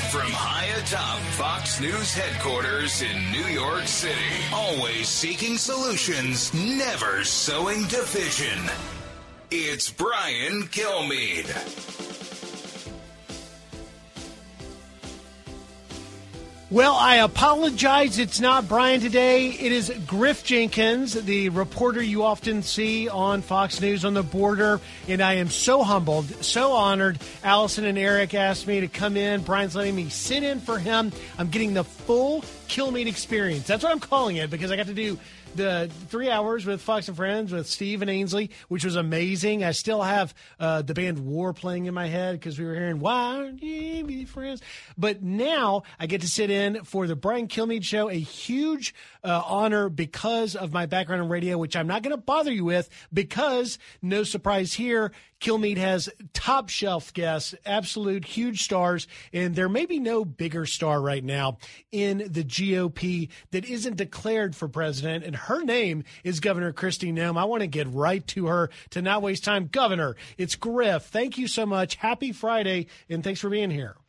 From high atop Fox News headquarters in New York City, always seeking solutions, never sowing division. It's Brian Kilmeade. Well, I apologize. It's not Brian today. It is Griff Jenkins, the reporter you often see on Fox News on the border. And I am so humbled, so honored. Allison and Eric asked me to come in. Brian's letting me sit in for him. I'm getting the full Kilmeade experience. That's what I'm calling it, because I got to do the 3 hours with Fox and Friends with Steve and Ainsley, which was amazing. I still have the band War playing in my head because we were hearing, why aren't you be friends? But now I get to sit in for the Brian Kilmeade Show, a huge honor because of my background in radio, which I'm not going to bother you with because, no surprise here, Kilmeade has top shelf guests, absolute huge stars, and there may be no bigger star right now in the GOP that isn't declared for president, and her name is Governor Kristi Noem. I want to get right to her to not waste time. Governor, it's Griff. Thank you so much. Happy Friday, and thanks for being here.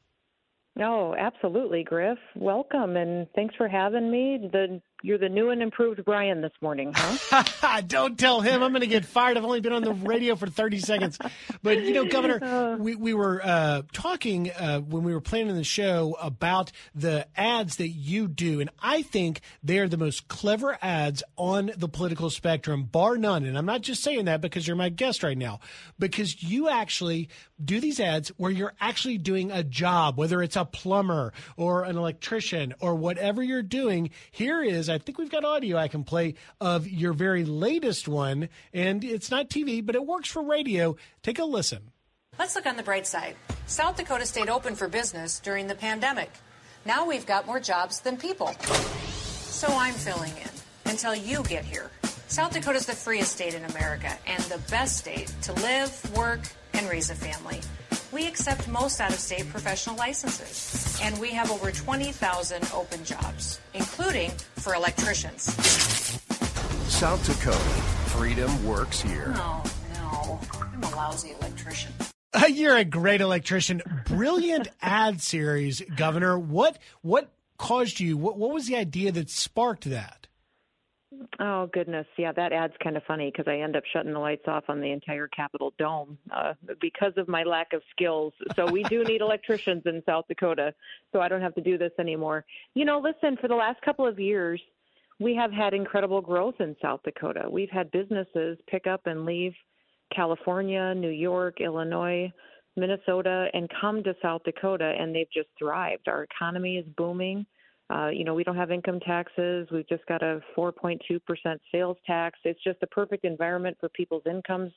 No, absolutely, Griff. Welcome, and thanks for having me. You're the new and improved Brian this morning, huh? Don't tell him. I'm going to get fired. I've only been on the radio for 30 seconds. But, Governor, we were talking when we were planning the show about the ads that you do, and I think they are the most clever ads on the political spectrum, bar none. And I'm not just saying that because you're my guest right now, because you actually do these ads where you're actually doing a job, whether it's a plumber or an electrician or whatever you're doing. Here is, I think we've got audio I can play of your very latest one, and it's not TV, but it works for radio. Take a listen. Let's look on the bright side. South Dakota stayed open for business during the pandemic. Now we've got more jobs than people. So I'm filling in until you get here. South Dakota is the freest state in America and the best state to live, work, and raise a family. We accept most out-of-state professional licenses, and we have over 20,000 open jobs, including for electricians. South Dakota, freedom works here. No, I'm a lousy electrician. You're a great electrician. Brilliant ad series, Governor. What caused you? What was the idea that sparked that? Oh, goodness. Yeah, that ad's kind of funny because I end up shutting the lights off on the entire Capitol Dome because of my lack of skills. So we do need electricians in South Dakota, so I don't have to do this anymore. Listen, for the last couple of years, we have had incredible growth in South Dakota. We've had businesses pick up and leave California, New York, Illinois, Minnesota, and come to South Dakota, and they've just thrived. Our economy is booming. We don't have income taxes. We've just got a 4.2% sales tax. It's just the perfect environment for people's incomes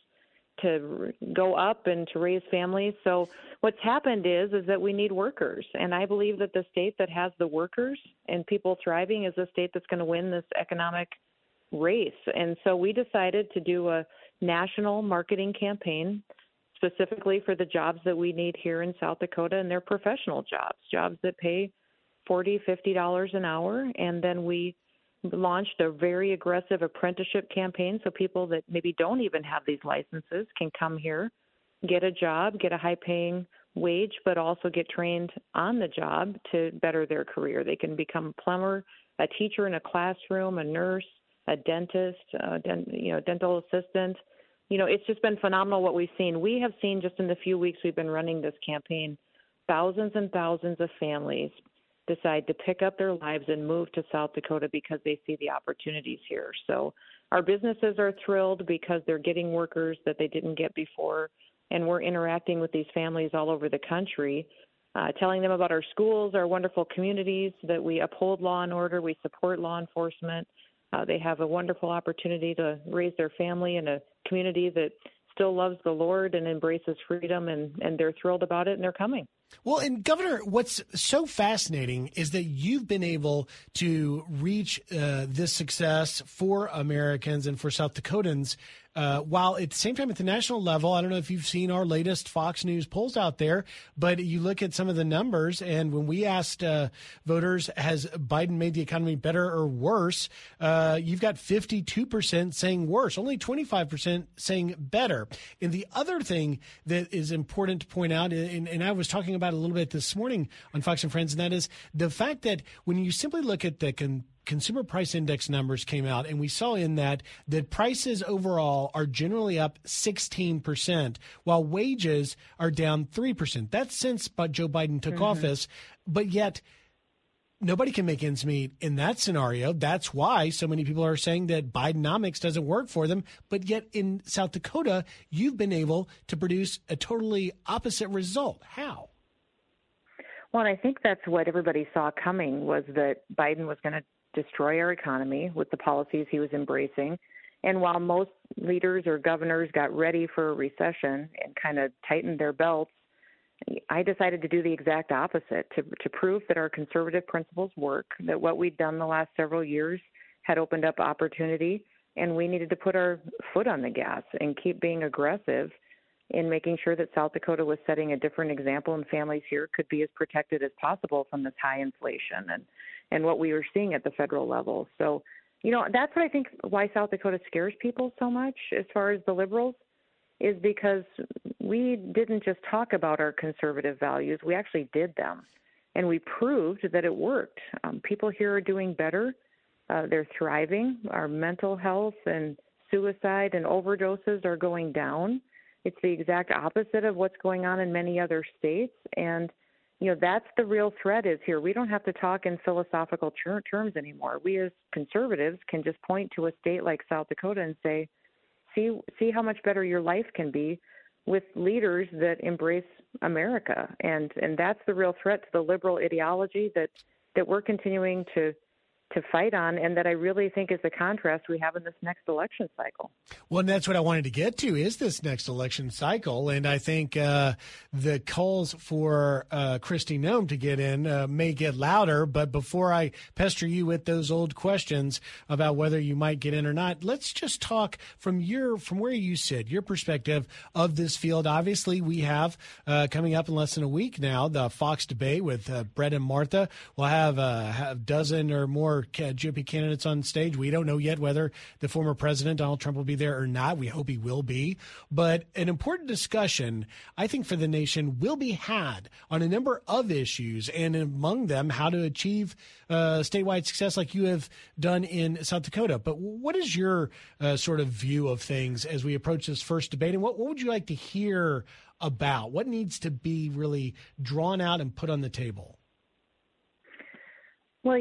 to go up and to raise families. So what's happened is that we need workers. And I believe that the state that has the workers and people thriving is the state that's going to win this economic race. And so we decided to do a national marketing campaign specifically for the jobs that we need here in South Dakota, and they're professional jobs that pay $40, $50 an hour. And then we launched a very aggressive apprenticeship campaign so people that maybe don't even have these licenses can come here, get a job, get a high-paying wage, but also get trained on the job to better their career. They can become a plumber, a teacher in a classroom, a nurse, a dentist, dental assistant. It's just been phenomenal what we've seen. We have seen just in the few weeks we've been running this campaign, thousands and thousands of families decide to pick up their lives and move to South Dakota because they see the opportunities here. So our businesses are thrilled because they're getting workers that they didn't get before, and we're interacting with these families all over the country, telling them about our schools, our wonderful communities, that we uphold law and order, we support law enforcement. They have a wonderful opportunity to raise their family in a community that still loves the Lord and embraces freedom, and they're thrilled about it, and they're coming. Well, and Governor, what's so fascinating is that you've been able to reach this success for Americans and for South Dakotans while at the same time at the national level, I don't know if you've seen our latest Fox News polls out there, but you look at some of the numbers, and when we asked voters, has Biden made the economy better or worse, you've got 52% saying worse, only 25% saying better. And the other thing that is important to point out, and I was talking about it a little bit this morning on Fox and Friends, and that is the fact that when you simply look at the Consumer Price Index numbers came out, and we saw in that prices overall are generally up 16%, while wages are down 3%. That's since Joe Biden took office, but yet nobody can make ends meet in that scenario. That's why so many people are saying that Bidenomics doesn't work for them. But yet in South Dakota, you've been able to produce a totally opposite result. How? Well, and I think that's what everybody saw coming, was that Biden was going to destroy our economy with the policies he was embracing. And while most leaders or governors got ready for a recession and kind of tightened their belts, I decided to do the exact opposite, to prove that our conservative principles work, that what we'd done the last several years had opened up opportunity, and we needed to put our foot on the gas and keep being aggressive in making sure that South Dakota was setting a different example, and families here could be as protected as possible from this high inflation and what we were seeing at the federal level. So, that's what I think why South Dakota scares people so much as far as the liberals, is because we didn't just talk about our conservative values, we actually did them. And we proved that it worked. People here are doing better. They're thriving. Our mental health and suicide and overdoses are going down. It's the exact opposite of what's going on in many other states. And, that's the real threat is here. We don't have to talk in philosophical terms anymore. We as conservatives can just point to a state like South Dakota and say, see how much better your life can be with leaders that embrace America. And that's the real threat to the liberal ideology that we're continuing to fight on, and that I really think is the contrast we have in this next election cycle. Well, and that's what I wanted to get to, is this next election cycle. And I think the calls for Kristi Noem to get in may get louder. But before I pester you with those old questions about whether you might get in or not, let's just talk from where you sit, your perspective of this field. Obviously, we have coming up in less than a week now the Fox debate with Brett and Martha. We'll have a dozen or more GOP candidates on stage. We don't know yet whether the former president, Donald Trump, will be there or not. We hope he will be. But an important discussion, I think, for the nation will be had on a number of issues, and among them, how to achieve statewide success like you have done in South Dakota. But what is your sort of view of things as we approach this first debate, and what would you like to hear about? What needs to be really drawn out and put on the table? Well,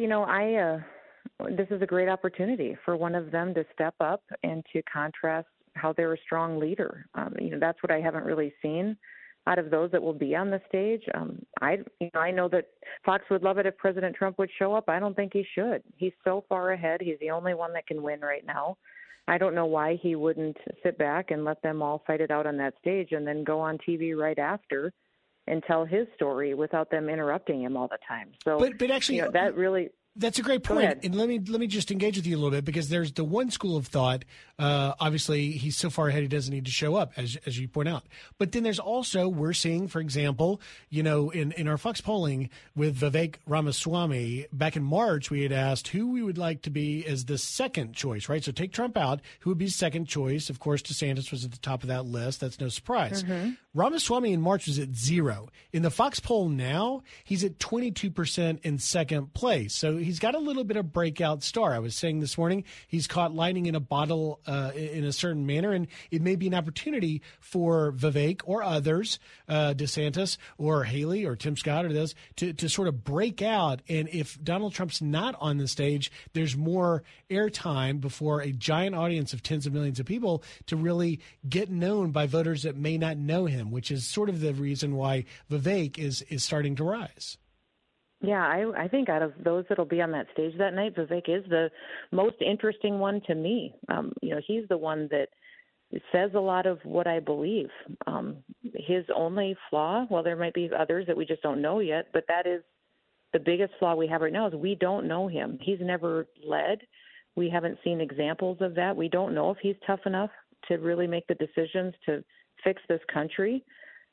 this is a great opportunity for one of them to step up and to contrast how they're a strong leader. That's what I haven't really seen out of those that will be on the stage. I know that Fox would love it if President Trump would show up. I don't think he should. He's so far ahead. He's the only one that can win right now. I don't know why he wouldn't sit back and let them all fight it out on that stage and then go on TV right after and tell his story without them interrupting him all the time. So, but actually, that really. That's a great point. And let me just engage with you a little bit, because there's the one school of thought. Obviously, he's so far ahead he doesn't need to show up, as you point out. But then there's also, we're seeing, for example, in our Fox polling with Vivek Ramaswamy back in March, we had asked who we would like to be as the second choice, right? So take Trump out, who would be second choice? Of course, DeSantis was at the top of that list. That's no surprise. Mm-hmm. Ramaswamy in March was at 0. In the Fox poll now, he's at 22% in second place. So he's got a little bit of breakout star. I was saying this morning, he's caught lightning in a bottle in a certain manner, and it may be an opportunity for Vivek or others, DeSantis or Haley or Tim Scott or those, to sort of break out. And if Donald Trump's not on the stage, there's more airtime before a giant audience of tens of millions of people to really get known by voters that may not know him, which is sort of the reason why Vivek is starting to rise. Yeah, I think out of those that'll be on that stage that night, Vivek is the most interesting one to me. He's the one that says a lot of what I believe. His only flaw, well, there might be others that we just don't know yet, but that is the biggest flaw we have right now, is we don't know him. He's never led. We haven't seen examples of that. We don't know if he's tough enough to really make the decisions to fix this country.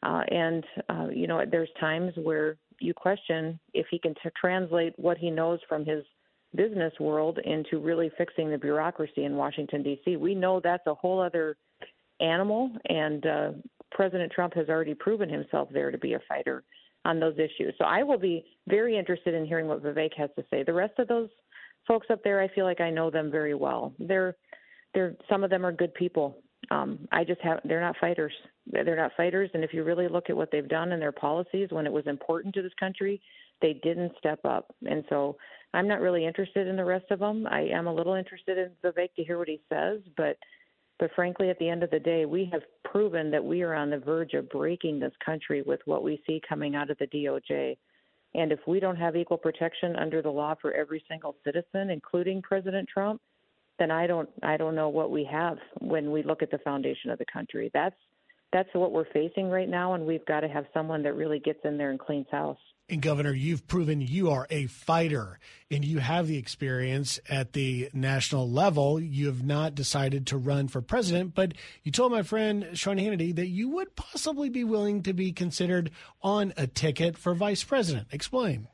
There's times where you question if he can translate what he knows from his business world into really fixing the bureaucracy in Washington, D.C. We know that's a whole other animal, and President Trump has already proven himself there to be a fighter on those issues. So I will be very interested in hearing what Vivek has to say. The rest of those folks up there, I feel like I know them very well. Some of them are good people. They're not fighters. They're not fighters. And if you really look at what they've done in their policies when it was important to this country, they didn't step up. And so I'm not really interested in the rest of them. I am a little interested in Vivek to hear what he says, but frankly, at the end of the day, we have proven that we are on the verge of breaking this country with what we see coming out of the DOJ. And if we don't have equal protection under the law for every single citizen, including President Trump, then I don't know what we have when we look at the foundation of the country. That's what we're facing right now, and we've got to have someone that really gets in there and cleans house. And Governor, you've proven you are a fighter, and you have the experience at the national level. You have not decided to run for president, but you told my friend Sean Hannity that you would possibly be willing to be considered on a ticket for vice president. Explain.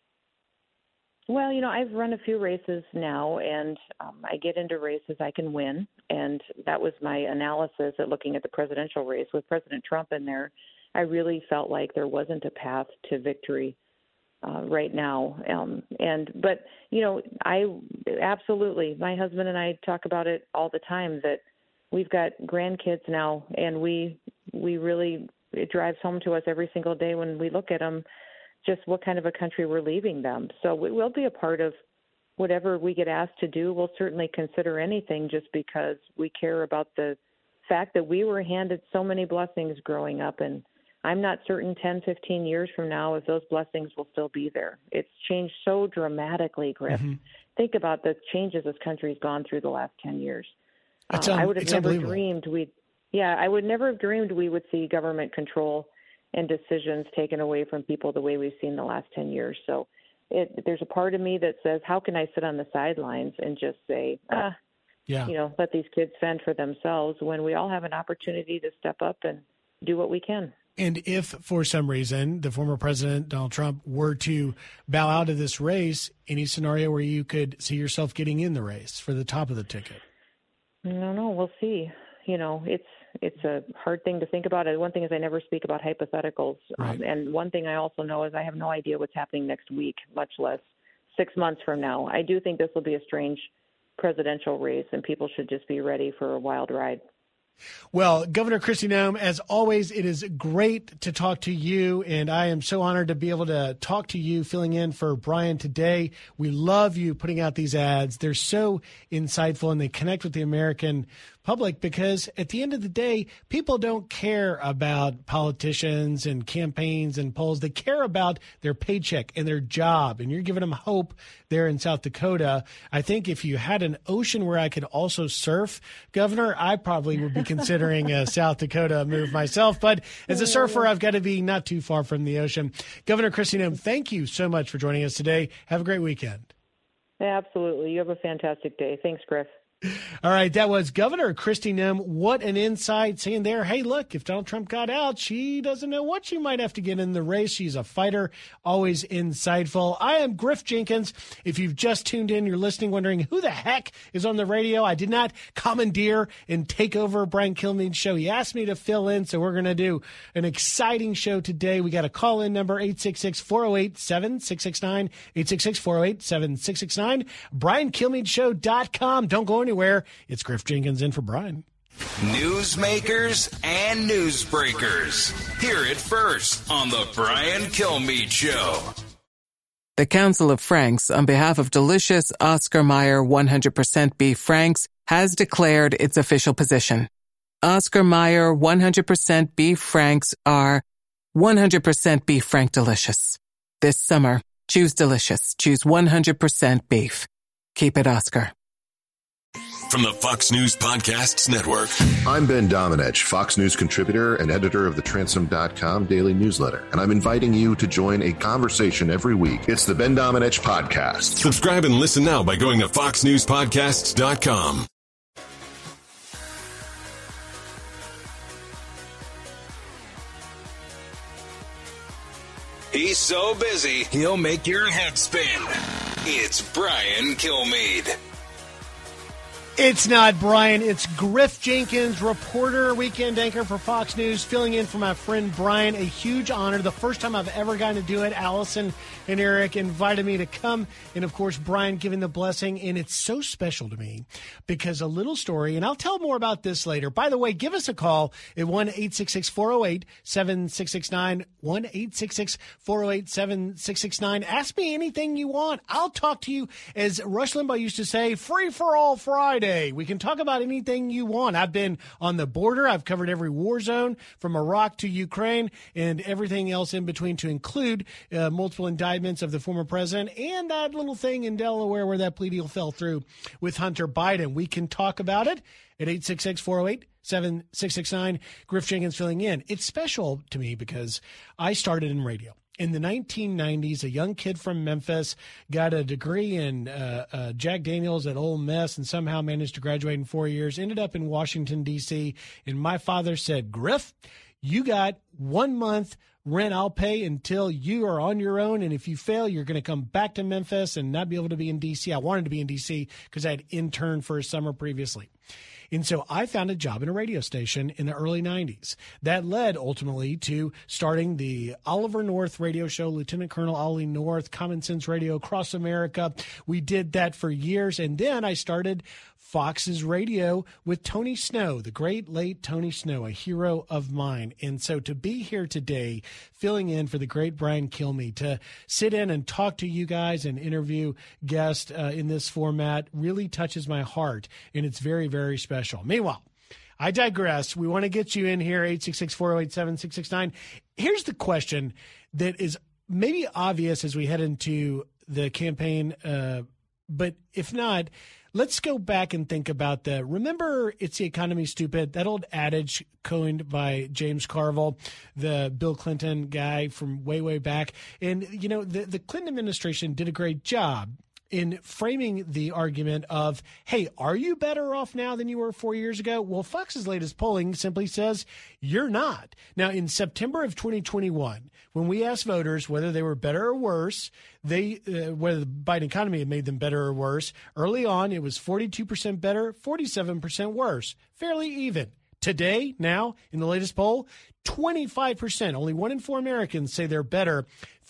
Well, I've run a few races now, and I get into races I can win, and that was my analysis at looking at the presidential race. With President Trump in there, I really felt like there wasn't a path to victory right now. But I absolutely, my husband and I talk about it all the time, that we've got grandkids now, and we really, it drives home to us every single day when we look at them, just what kind of a country we're leaving them. So we will be a part of whatever we get asked to do. We'll certainly consider anything just because we care about the fact that we were handed so many blessings growing up, and I'm not certain 10, 15 years from now if those blessings will still be there. It's changed so dramatically, Griff. Mm-hmm. Think about the changes this country's gone through the last 10 years. I would have never dreamed I would never have dreamed we would see government control and decisions taken away from people the way we've seen the last 10 years. So there's a part of me that says, how can I sit on the sidelines and just say, let these kids fend for themselves, when we all have an opportunity to step up and do what we can. And if for some reason the former president, Donald Trump, were to bow out of this race, any scenario where you could see yourself getting in the race for the top of the ticket? No, we'll see. It's a hard thing to think about. One thing is I never speak about hypotheticals. Right. And one thing I also know is I have no idea what's happening next week, much less 6 months from now. I do think this will be a strange presidential race, and people should just be ready for a wild ride. Well, Governor Kristi Noem, as always, it is great to talk to you, and I am so honored to be able to talk to you filling in for Brian today. We love you putting out these ads. They're so insightful, and they connect with the American public, because at the end of the day, people don't care about politicians and campaigns and polls. They care about their paycheck and their job, and you're giving them hope there in South Dakota. I think if you had an ocean where I could also surf, Governor, I probably would be considering a South Dakota move myself. But as a surfer, I've got to be not too far from the ocean. Governor Kristi Noem, thank you so much for joining us today. Have a great weekend. Absolutely. You have a fantastic day. Thanks, Griff. All right, that was Governor Kristi Noem. What an insight, saying there, hey, look, if Donald Trump got out, she doesn't know what she might have to get in the race. She's a fighter, always insightful. I am Griff Jenkins. If you've just tuned in, you're listening, wondering who the heck is on the radio. I did not commandeer and take over Brian Kilmeade's show. He asked me to fill in, so we're going to do an exciting show today. We got a call-in number, 866-408-7669, 866-408-7669, BrianKilmeadShow.com. Don't go anywhere. It's Griff Jenkins in for Brian. Newsmakers and newsbreakers. Hear it first on the Brian Kilmeade Show. The Council of Franks, on behalf of delicious Oscar Mayer 100% beef franks, has declared its official position. Oscar Mayer 100% beef franks are 100% beef frank delicious. This summer, choose delicious. Choose 100% beef. Keep it Oscar. From the Fox News Podcasts Network. I'm Ben Domenech, Fox News contributor and editor of the Transom.com daily newsletter, and I'm inviting you to join a conversation every week. It's the Ben Domenech Podcast. Subscribe and listen now by going to foxnewspodcasts.com. He's so busy, he'll make your head spin. It's Brian Kilmeade. It's not Brian, it's Griff Jenkins, reporter, weekend anchor for Fox News, filling in for my friend Brian. A huge honor. The first time I've ever gotten to do it. Allison and Eric invited me to come. And, of course, Brian giving the blessing. And it's so special to me because a little story, and I'll tell more about this later. By the way, give us a call at 1-866-408-7669, 1-866-408-7669. Ask me anything you want. I'll talk to you, as Rush Limbaugh used to say, free for all Friday. We can talk about anything you want. I've been on the border. I've covered every war zone from Iraq to Ukraine and everything else in between, to include multiple indictments of the former president and that little thing in Delaware where that plea deal fell through with Hunter Biden. We can talk about it at 866-408-7669. Griff Jenkins filling in. It's special to me because I started in radio. In the 1990s, a young kid from Memphis got a degree in Jack Daniels at Ole Miss and somehow managed to graduate in 4 years, ended up in Washington, D.C., and my father said, Griff, you got 1 month rent I'll pay until you are on your own, and if you fail, you're going to come back to Memphis and not be able to be in D.C. I wanted to be in D.C. because I had interned for a summer previously. And so I found a job in a radio station in the early 90s. That led ultimately to starting the Oliver North radio show, Lieutenant Colonel Ollie North, Common Sense Radio across America. We did that for years. And then I started Fox's radio with Tony Snow, the great late Tony Snow, a hero of mine. And so to be here today, filling in for the great Brian Kilmeade, to sit in and talk to you guys and interview guests in this format really touches my heart. And it's very, very special. Meanwhile, I digress. We want to get you in here, 866-408-7669. Here's the question that is maybe obvious as we head into the campaign, but if not, let's go back and think about remember It's the Economy, Stupid, that old adage coined by James Carville, the Bill Clinton guy from way, way back. And, you know, the Clinton administration did a great job in framing the argument of, hey, are you better off now than you were 4 years ago? Well, Fox's latest polling simply says you're not. Now, in September of 2021, when we asked voters whether they were better or worse, whether the Biden economy had made them better or worse, early on it was 42% better, 47% worse, fairly even. Today, now, in the latest poll, 25%, only 1 in 4 Americans say they're better.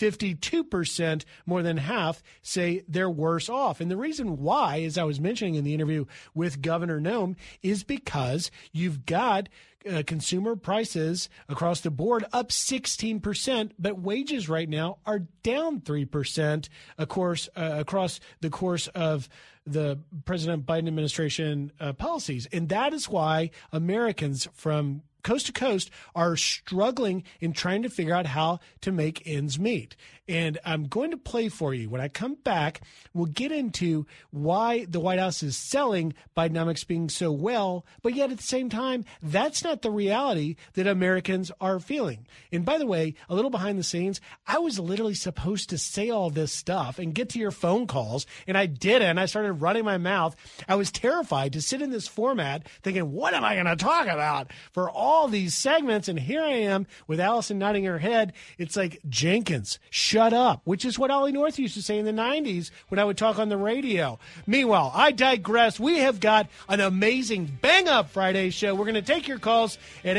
52%, more than half, say they're worse off. And the reason why, as I was mentioning in the interview with Governor Noem, is because you've got consumer prices across the board up 16%, but wages right now are down 3%, of course, across the course of the President Biden administration policies. And that is why Americans from coast to coast are struggling in trying to figure out how to make ends meet. And I'm going to play for you. When I come back, we'll get into why the White House is selling Bidenomics being so well, but yet at the same time, that's not the reality that Americans are feeling. And by the way, a little behind the scenes, I was literally supposed to say all this stuff and get to your phone calls, and I didn't. I started running my mouth. I was terrified to sit in this format thinking, what am I going to talk about for all these segments? And here I am with Allison nodding her head. It's like, Jenkins, shut up, which is what Ollie North used to say in the 90s when I would talk on the radio. Meanwhile, I digress. We have got an amazing bang-up Friday show. We're going to take your calls at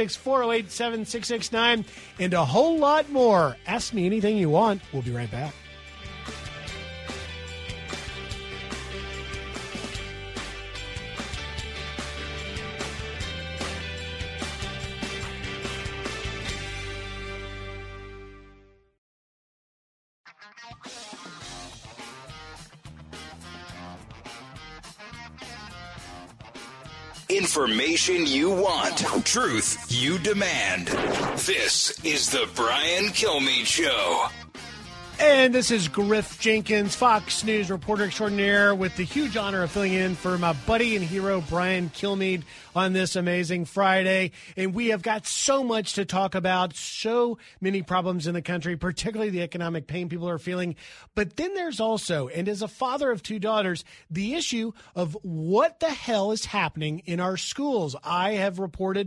866-408-7669 and a whole lot more. Ask me anything you want. We'll be right back. Information you want. Truth you demand. This is the Brian Kilmeade Show. And this is Griff Jenkins, Fox News reporter extraordinaire, with the huge honor of filling in for my buddy and hero, Brian Kilmeade, on this amazing Friday. And we have got so much to talk about, so many problems in the country, particularly the economic pain people are feeling. But then there's also, and as a father of 2 daughters, the issue of what the hell is happening in our schools. I have reported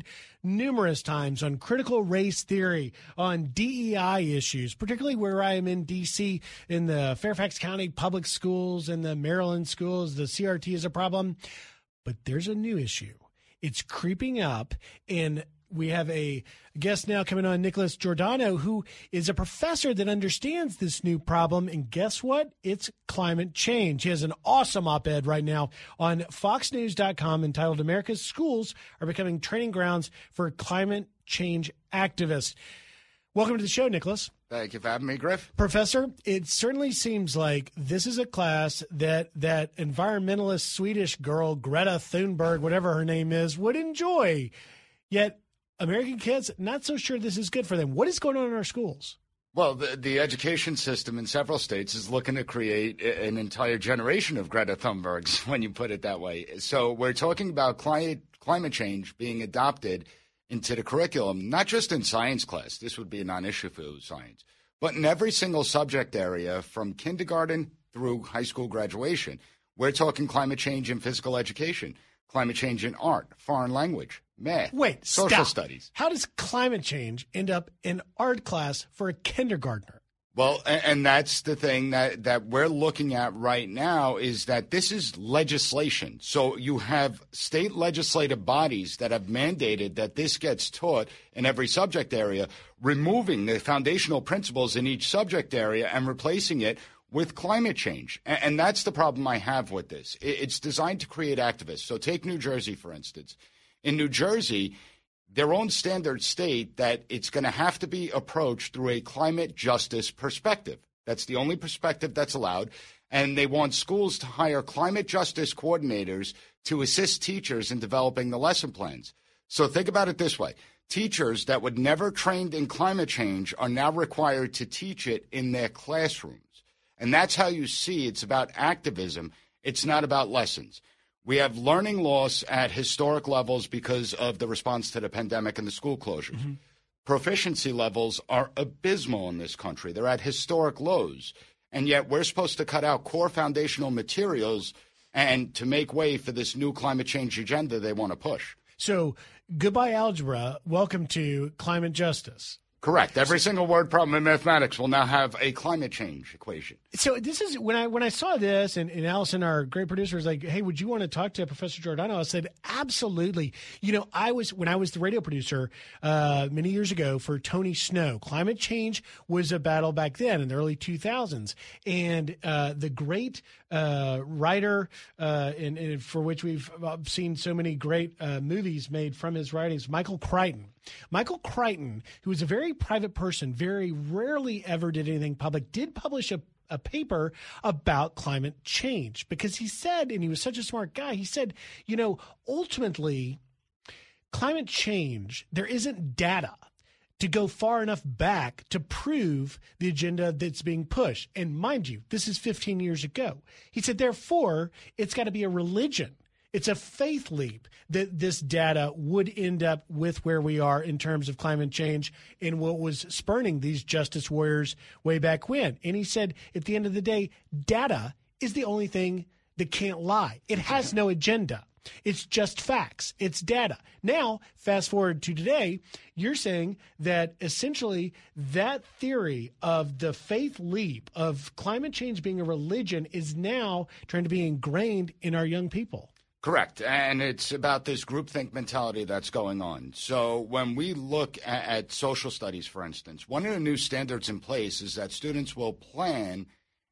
numerous times on critical race theory, on DEI issues, particularly where I am in D.C., in the Fairfax County public schools and the Maryland schools. The CRT is a problem. But there's a new issue. It's creeping up, and we have a guest now coming on, Nicholas Giordano, who is a professor that understands this new problem. And guess what? It's climate change. He has an awesome op-ed right now on FoxNews.com entitled "America's Schools Are Becoming Training Grounds for Climate Change Activists." Welcome to the show, Nicholas. Thank you for having me, Griff. Professor, it certainly seems like this is a class that environmentalist Swedish girl, Greta Thunberg, whatever her name is, would enjoy. Yet American kids, not so sure this is good for them. What is going on in our schools? Well, the education system in several states is looking to create an entire generation of Greta Thunbergs, when you put it that way. So we're talking about climate change being adopted into the curriculum, not just in science class. This would be a non-issue for science, but in every single subject area from kindergarten through high school graduation. We're talking climate change in physical education, climate change in art, foreign language, math, social studies. How does climate change end up in art class for a kindergartner? Well, and that's the thing that we're looking at right now, is that this is legislation. So you have state legislative bodies that have mandated that this gets taught in every subject area, removing the foundational principles in each subject area and replacing it with climate change. And that's the problem I have with this. It's designed to create activists. So take New Jersey, for instance. In New Jersey, their own standards state that it's going to have to be approached through a climate justice perspective. That's the only perspective that's allowed. And they want schools to hire climate justice coordinators to assist teachers in developing the lesson plans. So think about it this way. Teachers that would never trained in climate change are now required to teach it in their classrooms. And that's how you see it's about activism. It's not about lessons. We have learning loss at historic levels because of the response to the pandemic and the school closures. Mm-hmm. Proficiency levels are abysmal in this country. They're at historic lows. And yet we're supposed to cut out core foundational materials and to make way for this new climate change agenda they want to push. So goodbye algebra. Welcome to climate justice. Correct. Every single word problem in mathematics will now have a climate change equation. So this is when I saw this, and Allison, our great producer, was like, "Hey, would you want to talk to Professor Giordano?" I said, "Absolutely." You know, when I was the radio producer many years ago for Tony Snow, climate change was a battle back then in the early 2000s, and the great writer, and for which we've seen so many great movies made from his writings, Michael Crichton. Michael Crichton, who was a very private person, very rarely ever did anything public, did publish a paper about climate change because he said, and he was such a smart guy, he said, you know, ultimately, climate change, there isn't data to go far enough back to prove the agenda that's being pushed. And mind you, this is 15 years ago. He said, therefore, it's got to be a religion. It's a faith leap that this data would end up with where we are in terms of climate change and what was spurning these justice warriors way back when. And he said, at the end of the day, data is the only thing that can't lie. It has no agenda. It's just facts. It's data. Now, fast forward to today, you're saying that essentially that theory of the faith leap of climate change being a religion is now trying to be ingrained in our young people. Correct. And it's about this groupthink mentality that's going on. So when we look at social studies, for instance, one of the new standards in place is that students will plan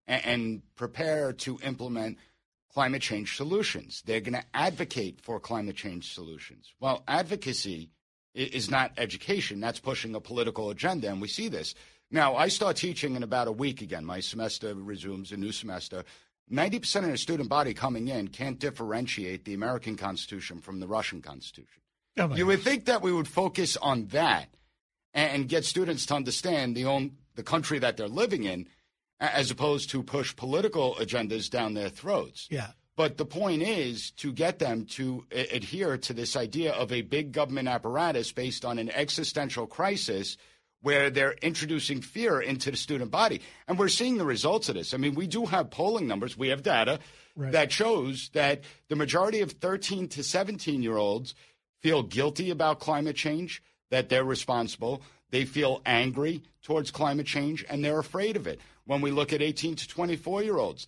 and prepare to implement climate change solutions. They're going to advocate for climate change solutions. Well, advocacy is not education. That's pushing a political agenda, and we see this. Now, I start teaching in about a week again. My semester resumes, a new semester. 90% of the student body coming in can't differentiate the American Constitution from the Russian Constitution. Oh, you would think that we would focus on that and get students to understand the country that they're living in, as opposed to push political agendas down their throats. Yeah. But the point is to get them to adhere to this idea of a big government apparatus based on an existential crisis where they're introducing fear into the student body. And we're seeing the results of this. I mean, we do have polling numbers. We have data that shows that the majority of 13 to 17-year-olds feel guilty about climate change, that they're responsible. They feel angry towards climate change, and they're afraid of it. When we look at 18 to 24-year-olds,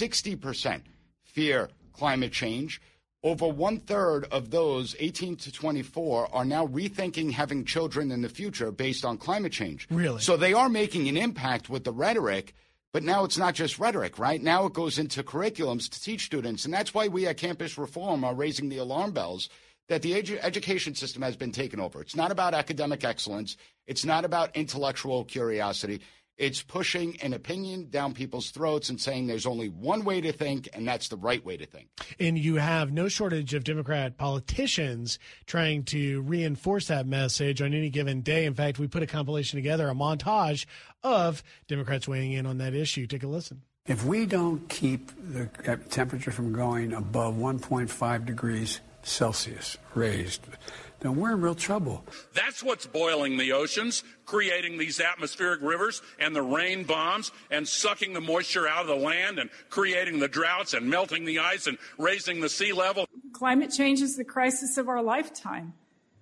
60% fear climate change. Over 1/3 of those 18 to 24 are now rethinking having children in the future based on climate change. Really? So they are making an impact with the rhetoric, but now it's not just rhetoric, right? Now it goes into curriculums to teach students, and that's why we at Campus Reform are raising the alarm bells that the education system has been taken over. It's not about academic excellence. It's not about intellectual curiosity. It's pushing an opinion down people's throats and saying there's only one way to think, and that's the right way to think. And you have no shortage of Democrat politicians trying to reinforce that message on any given day. In fact, we put a compilation together, a montage of Democrats weighing in on that issue. Take a listen. If we don't keep the temperature from going above 1.5 degrees Celsius raised, then we're in real trouble. That's what's boiling the oceans, creating these atmospheric rivers and the rain bombs and sucking the moisture out of the land and creating the droughts and melting the ice and raising the sea level. Climate change is the crisis of our lifetime.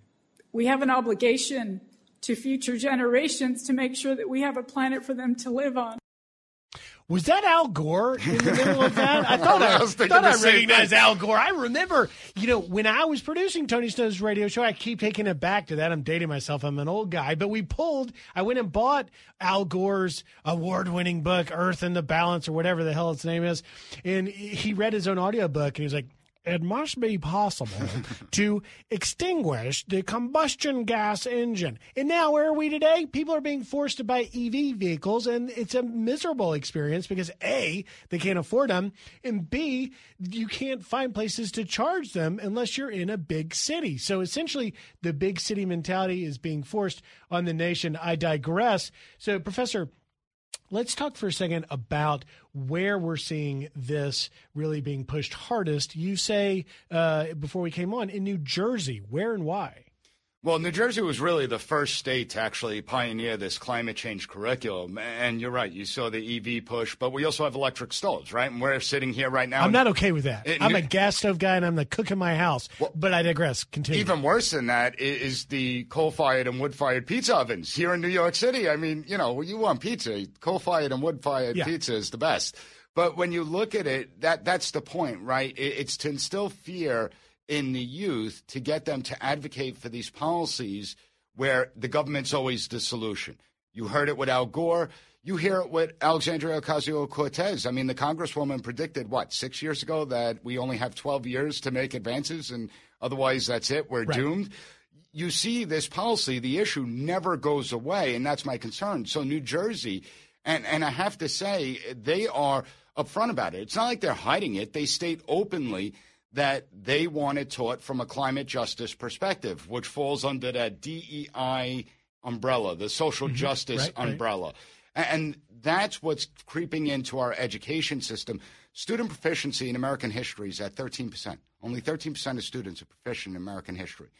We have an obligation to future generations to make sure that we have a planet for them to live on. Was that Al Gore in the middle of that? I thought I recognized Al Gore. I remember, when I was producing Tony Snow's radio show, I keep taking it back to that. I'm dating myself. I'm an old guy. But I went and bought Al Gore's award-winning book, Earth in the Balance, or whatever the hell its name is. And he read his own audiobook, and he was like, it must be possible to extinguish the combustion gas engine. And now where are we today? People are being forced to buy EV vehicles, and it's a miserable experience because A, they can't afford them, and B, you can't find places to charge them unless you're in a big city. So essentially, the big city mentality is being forced on the nation. I digress. So, Professor, let's talk for a second about where we're seeing this really being pushed hardest. You say, before we came on, in New Jersey. Where and why? Well, New Jersey was really the first state to actually pioneer this climate change curriculum. And you're right, you saw the EV push, but we also have electric stoves, right? And we're sitting here right now. I'm not okay with that. I'm a gas stove guy, and I'm the cook in my house. Well, but I digress. Continue. Even worse than that is the coal-fired and wood-fired pizza ovens here in New York City. I mean, you want pizza. Coal-fired and wood-fired pizza is the best. But when you look at it, that's the point, right? It's to instill fear in the youth to get them to advocate for these policies where the government's always the solution. You heard it with Al Gore. You hear it with Alexandria Ocasio-Cortez. I mean, the Congresswoman predicted, 6 years ago that we only have 12 years to make advances, and otherwise that's it. We're doomed. You see this policy, the issue never goes away, and that's my concern. So New Jersey, and I have to say, they are upfront about it. It's not like they're hiding it. They state openly that they want it taught from a climate justice perspective, which falls under that DEI umbrella, the social justice umbrella. And that's what's creeping into our education system. Student proficiency in American history is at 13%. Only 13% of students are proficient in American history,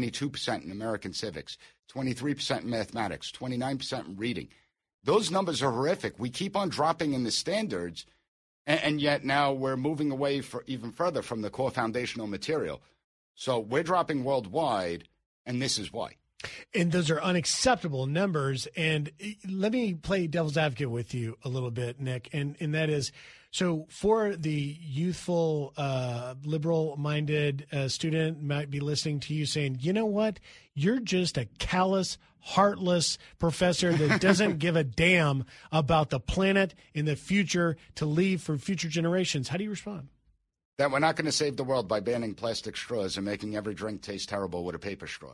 22% in American civics, 23% in mathematics, 29% in reading. Those numbers are horrific. We keep on dropping in the standards, and yet now we're moving away even further from the core foundational material. So we're dropping worldwide, and this is why. And those are unacceptable numbers. And let me play devil's advocate with you a little bit, Nick. And that is, so for the youthful, liberal-minded student might be listening to you saying, you know what? You're just a callous, heartless professor that doesn't give a damn about the planet in the future to leave for future generations. How do you respond? That we're not going to save the world by banning plastic straws and making every drink taste terrible with a paper straw.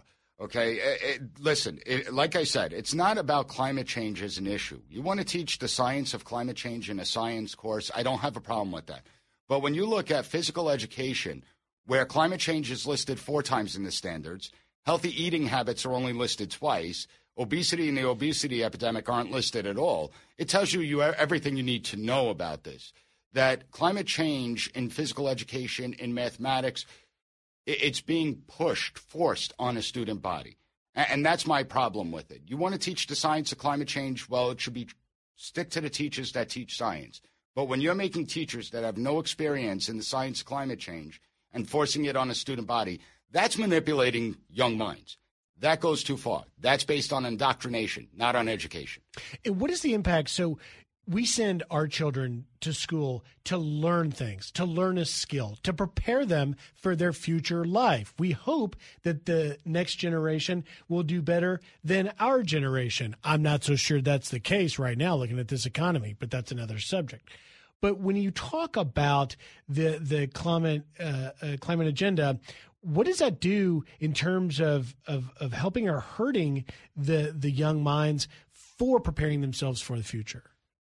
Okay, listen, like I said, it's not about climate change as an issue. You want to teach the science of climate change in a science course, I don't have a problem with that. But when you look at physical education, where climate change is listed 4 times in the standards, healthy eating habits are only listed twice, obesity and the obesity epidemic aren't listed at all, it tells you everything you need to know about this. That climate change in physical education, in mathematics, it's being forced on a student body. And that's my problem with it. You want to teach the science of climate change? Well, it should be stick to the teachers that teach science. But when you're making teachers that have no experience in the science of climate change and forcing it on a student body, That's manipulating young minds. That goes too far. That's based on indoctrination, not on education. And what is the impact? So we send our children to school to learn things, to learn a skill, to prepare them for their future life. We hope that the next generation will do better than our generation. I'm not so sure that's the case right now, looking at this economy, but that's another subject. But when you talk about the climate agenda, what does that do in terms of helping or hurting the young minds for preparing themselves for the future?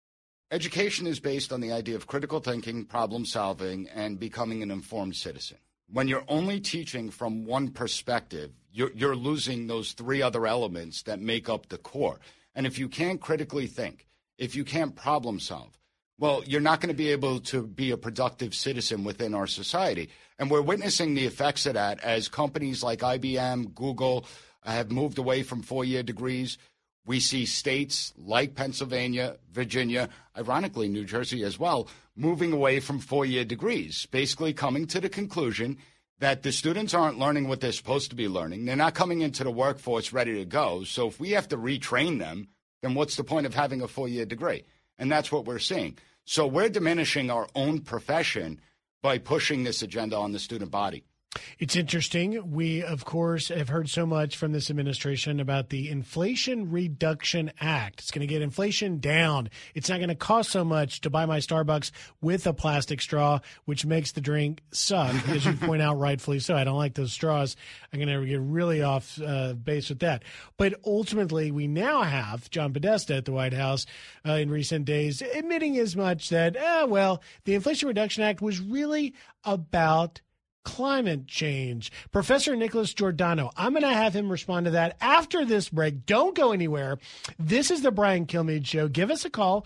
Education is based on the idea of critical thinking, problem solving, and becoming an informed citizen. When you're only teaching from one perspective, you're losing those three other elements that make up the core. And if you can't critically think, if you can't problem solve, well, you're not going to be able to be a productive citizen within our society. And we're witnessing the effects of that as companies like IBM, Google have moved away from 4-year degrees. We see states like Pennsylvania, Virginia, ironically New Jersey as well, moving away from 4-year degrees, basically coming to the conclusion that the students aren't learning what they're supposed to be learning. They're not coming into the workforce ready to go. So if we have to retrain them, then what's the point of having a 4-year degree? And that's what we're seeing. So we're diminishing our own profession by pushing this agenda on the student body. It's interesting. We, of course, have heard so much from this administration about the Inflation Reduction Act. It's going to get inflation down. It's not going to cost so much to buy my Starbucks with a plastic straw, which makes the drink suck, as you point out rightfully so. I don't like those straws. I'm going to get really off base with that. But ultimately, we now have John Podesta at the White House in recent days admitting as much that, the Inflation Reduction Act was really about climate change. Professor Nicholas Giordano, I'm going to have him respond to that after this break. Don't go anywhere. This is the Brian Kilmeade Show. Give us a call,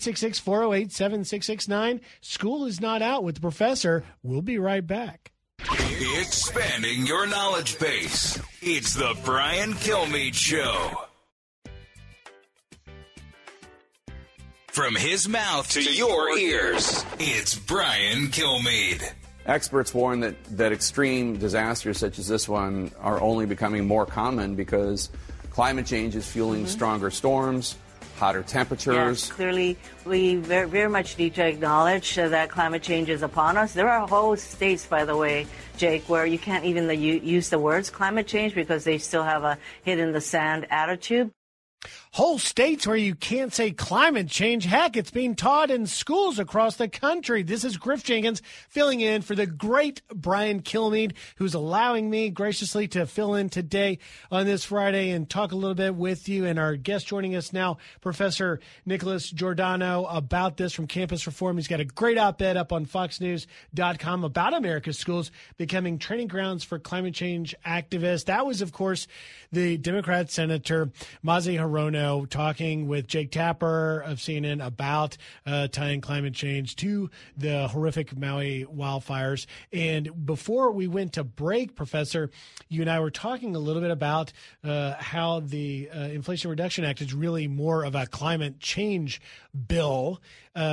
866-408-7669. School is not out with the professor. We'll be right back. Expanding your knowledge base. It's the Brian Kilmeade Show. From his mouth to your ears, it's Brian Kilmeade. Experts warn that extreme disasters such as this one are only becoming more common because climate change is fueling stronger storms, hotter temperatures. Yes, clearly, we very, very much need to acknowledge that climate change is upon us. There are whole states, by the way, Jake, where you can't even use the words climate change because they still have a hit-in-the-sand attitude. Whole states where you can't say climate change. Heck, it's being taught in schools across the country. This is Griff Jenkins filling in for the great Brian Kilmeade, who's allowing me graciously to fill in today on this Friday and talk a little bit with you. And our guest joining us now, Professor Nicholas Giordano, about this from Campus Reform. He's got a great op-ed up on foxnews.com about America's schools becoming training grounds for climate change activists. That was, of course, the Democrat Senator Mazie Hirono talking with Jake Tapper of CNN about tying climate change to the horrific Maui wildfires. And before we went to break, Professor, you and I were talking a little bit about how the Inflation Reduction Act is really more of a climate change bill.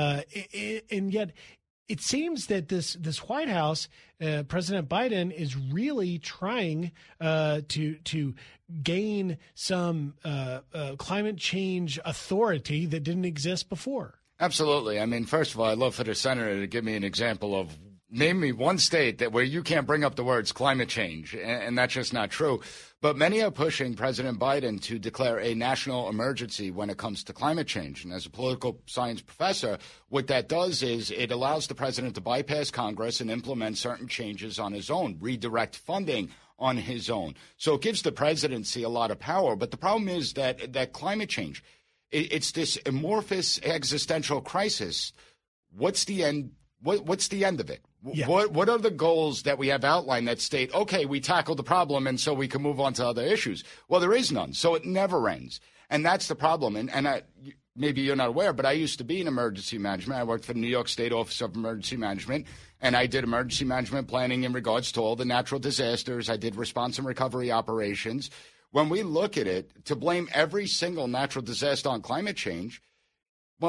And yet it seems that this White House, President Biden, is really trying to gain some climate change authority that didn't exist before. Absolutely. I mean, first of all, I'd love for the senator to give me an example of name me one state where you can't bring up the words climate change, and that's just not true. But many are pushing President Biden to declare a national emergency when it comes to climate change. And as a political science professor, what that does is it allows the president to bypass Congress and implement certain changes on his own, redirect funding on his own. So it gives the presidency a lot of power. But the problem is that climate change, it's this amorphous existential crisis. What's the end? What's the end of it? Yeah. What are the goals that we have outlined that state, okay, we tackled the problem and so we can move on to other issues? Well, there is none. So it never ends. And that's the problem. And maybe you're not aware, but I used to be in emergency management. I worked for the New York State Office of Emergency Management, and I did emergency management planning in regards to all the natural disasters. I did response and recovery operations. When we look at it, to blame every single natural disaster on climate change, well,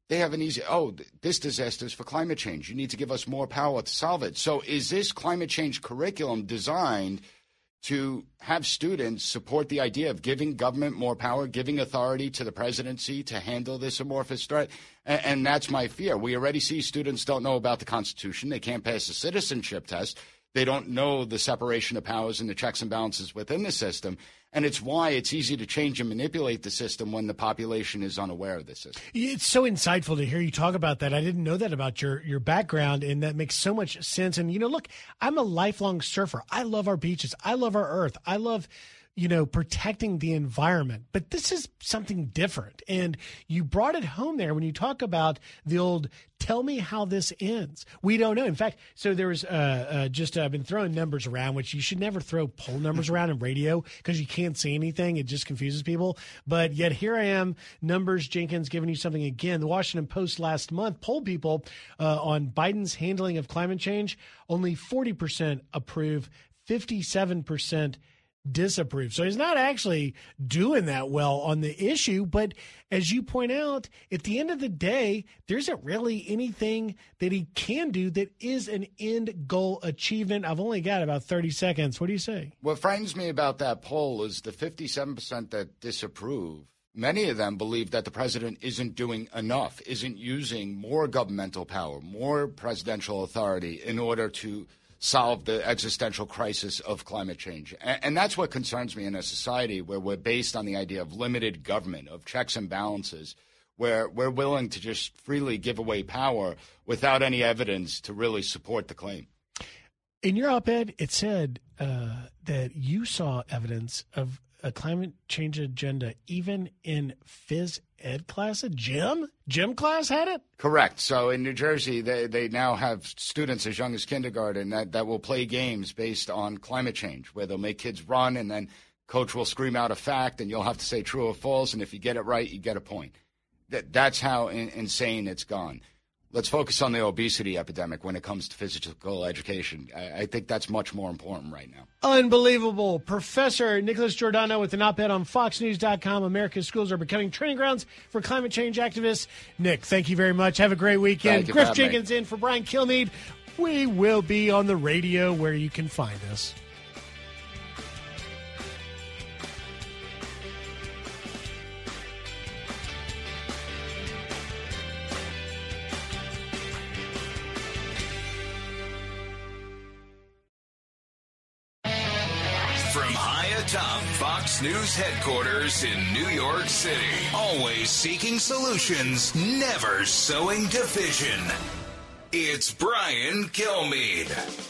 They have an easy, this disaster is for climate change. You need to give us more power to solve it. So is this climate change curriculum designed to have students support the idea of giving government more power, giving authority to the presidency to handle this amorphous threat? And that's my fear. We already see students don't know about the Constitution. They can't pass a citizenship test. They don't know the separation of powers and the checks and balances within the system. And it's why it's easy to change and manipulate the system when the population is unaware of the system. It's so insightful to hear you talk about that. I didn't know that about your background, and that makes so much sense. And, look, I'm a lifelong surfer. I love our beaches. I love our earth. I love protecting the environment. But this is something different. And you brought it home there when you talk about the old, tell me how this ends. We don't know. In fact, so there was I've been throwing numbers around, which you should never throw poll numbers around in radio because you can't see anything. It just confuses people. But yet here I am, numbers, Jenkins, giving you something again. The Washington Post last month polled people on Biden's handling of climate change. Only 40% approve, 57% disapprove. So he's not actually doing that well on the issue. But as you point out, at the end of the day, there isn't really anything that he can do that is an end goal achievement. I've only got about 30 seconds. What do you say? What frightens me about that poll is the 57% that disapprove. Many of them believe that the president isn't doing enough, isn't using more governmental power, more presidential authority in order to solve the existential crisis of climate change. And that's what concerns me in a society where we're based on the idea of limited government, of checks and balances, where we're willing to just freely give away power without any evidence to really support the claim. In your op-ed, it said that you saw evidence of a climate change agenda even in phys ed class. A gym class had it? Correct. So in New Jersey, they now have students as young as kindergarten that will play games based on climate change, where they'll make kids run and then coach will scream out a fact and you'll have to say true or false. And if you get it right, you get a point. That's how insane it's gone. Let's focus on the obesity epidemic when it comes to physical education. I think that's much more important right now. Unbelievable. Professor Nicholas Giordano with an op-ed on FoxNews.com. America's schools are becoming training grounds for climate change activists. Nick, thank you very much. Have a great weekend. Griff Jenkins in for Brian Kilmeade. We will be on the radio where you can find us. Atop Fox News headquarters in New York City. Always seeking solutions, never sowing division. It's Brian Kilmeade.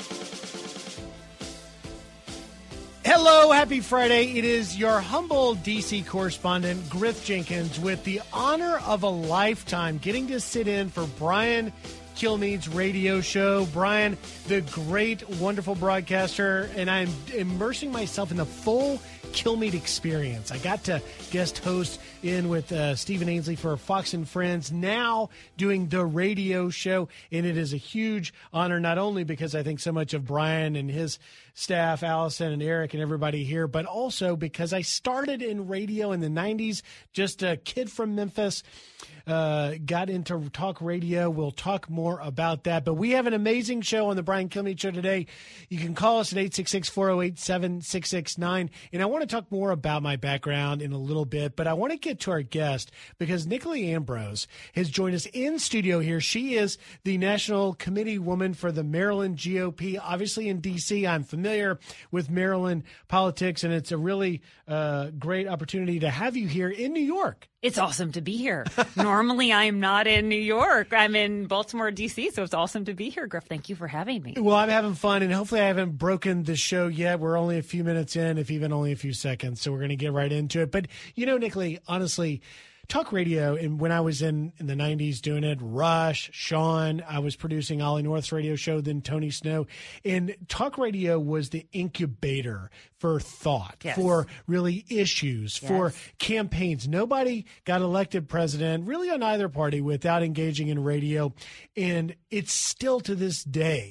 Hello, happy Friday. It is your humble D.C. correspondent, Griff Jenkins, with the honor of a lifetime getting to sit in for Brian Kilmeade's radio show. Brian, the great, wonderful broadcaster, and I'm immersing myself in the full Kilmeade experience. I got to guest host in with Stephen Ainsley for Fox and Friends, now doing the radio show, and it is a huge honor, not only because I think so much of Brian and his staff, Allison and Eric and everybody here, but also because I started in radio in the 90s, just a kid from Memphis, got into talk radio. We'll talk more about that, but we have an amazing show on the Brian Kilmeade Show today. You can call us at 866-408-7669, and I want to talk more about my background in a little bit, but I want to get to our guest because Nicolee Ambrose has joined us in studio here. She is the National Committee Woman for the Maryland GOP, obviously in D.C. I'm familiar with Maryland politics, and it's a really great opportunity to have you here in New York. It's awesome to be here. Normally, I'm not in New York. I'm in Baltimore, D.C., so it's awesome to be here, Griff. Thank you for having me. Well, I'm having fun, and hopefully I haven't broken the show yet. We're only a few minutes in, if even only a few seconds, so we're going to get right into it. But, Nicolee, honestly, talk radio, and when I was in the 90s doing it, Rush, Sean, I was producing Ollie North's radio show, then Tony Snow, and talk radio was the incubator for thought, yes, for really issues, yes, for campaigns. Nobody got elected president, really on either party, without engaging in radio, and it's still to this day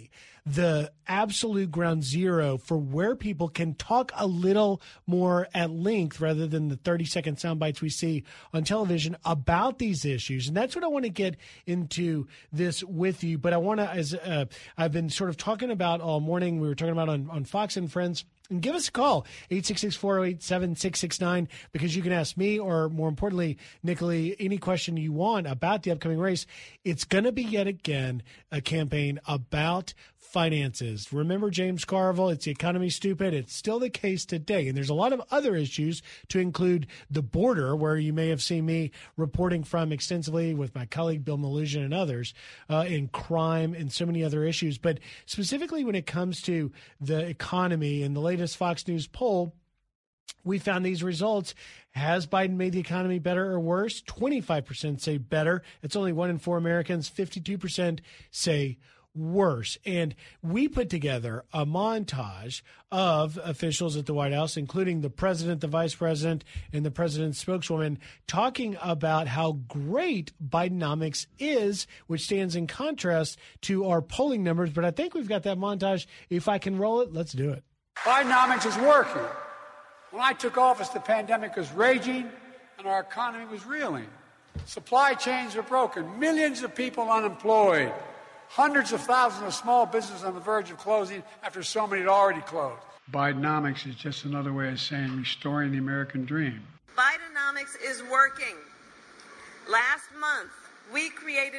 the absolute ground zero for where people can talk a little more at length rather than the 30-second sound bites we see on television about these issues. And that's what I want to get into this with you. But I want to, as I've been sort of talking about all morning, we were talking about on Fox and Friends. And give us a call, 866-408-7669, because you can ask me or, more importantly, Nicolai, any question you want about the upcoming race. It's going to be yet again a campaign about finances. Remember James Carville, it's the economy, stupid. It's still the case today. And there's a lot of other issues, to include the border, where you may have seen me reporting from extensively with my colleague Bill Malugin and others, in crime and so many other issues. But specifically when it comes to the economy, and the latest Fox News poll, we found these results. Has Biden made the economy better or worse? 25% say better. It's only 1 in 4 Americans. 52% say worse. And we put together a montage of officials at the White House, including the president, the vice president, and the president's spokeswoman, talking about how great Bidenomics is, which stands in contrast to our polling numbers. But I think we've got that montage. If I can roll it, let's do it. Bidenomics is working. When I took office, the pandemic was raging and our economy was reeling. Supply chains are broken, millions of people unemployed, hundreds of thousands of small businesses on the verge of closing after so many had already closed. Bidenomics is just another way of saying restoring the American dream. Bidenomics is working. Last month, we created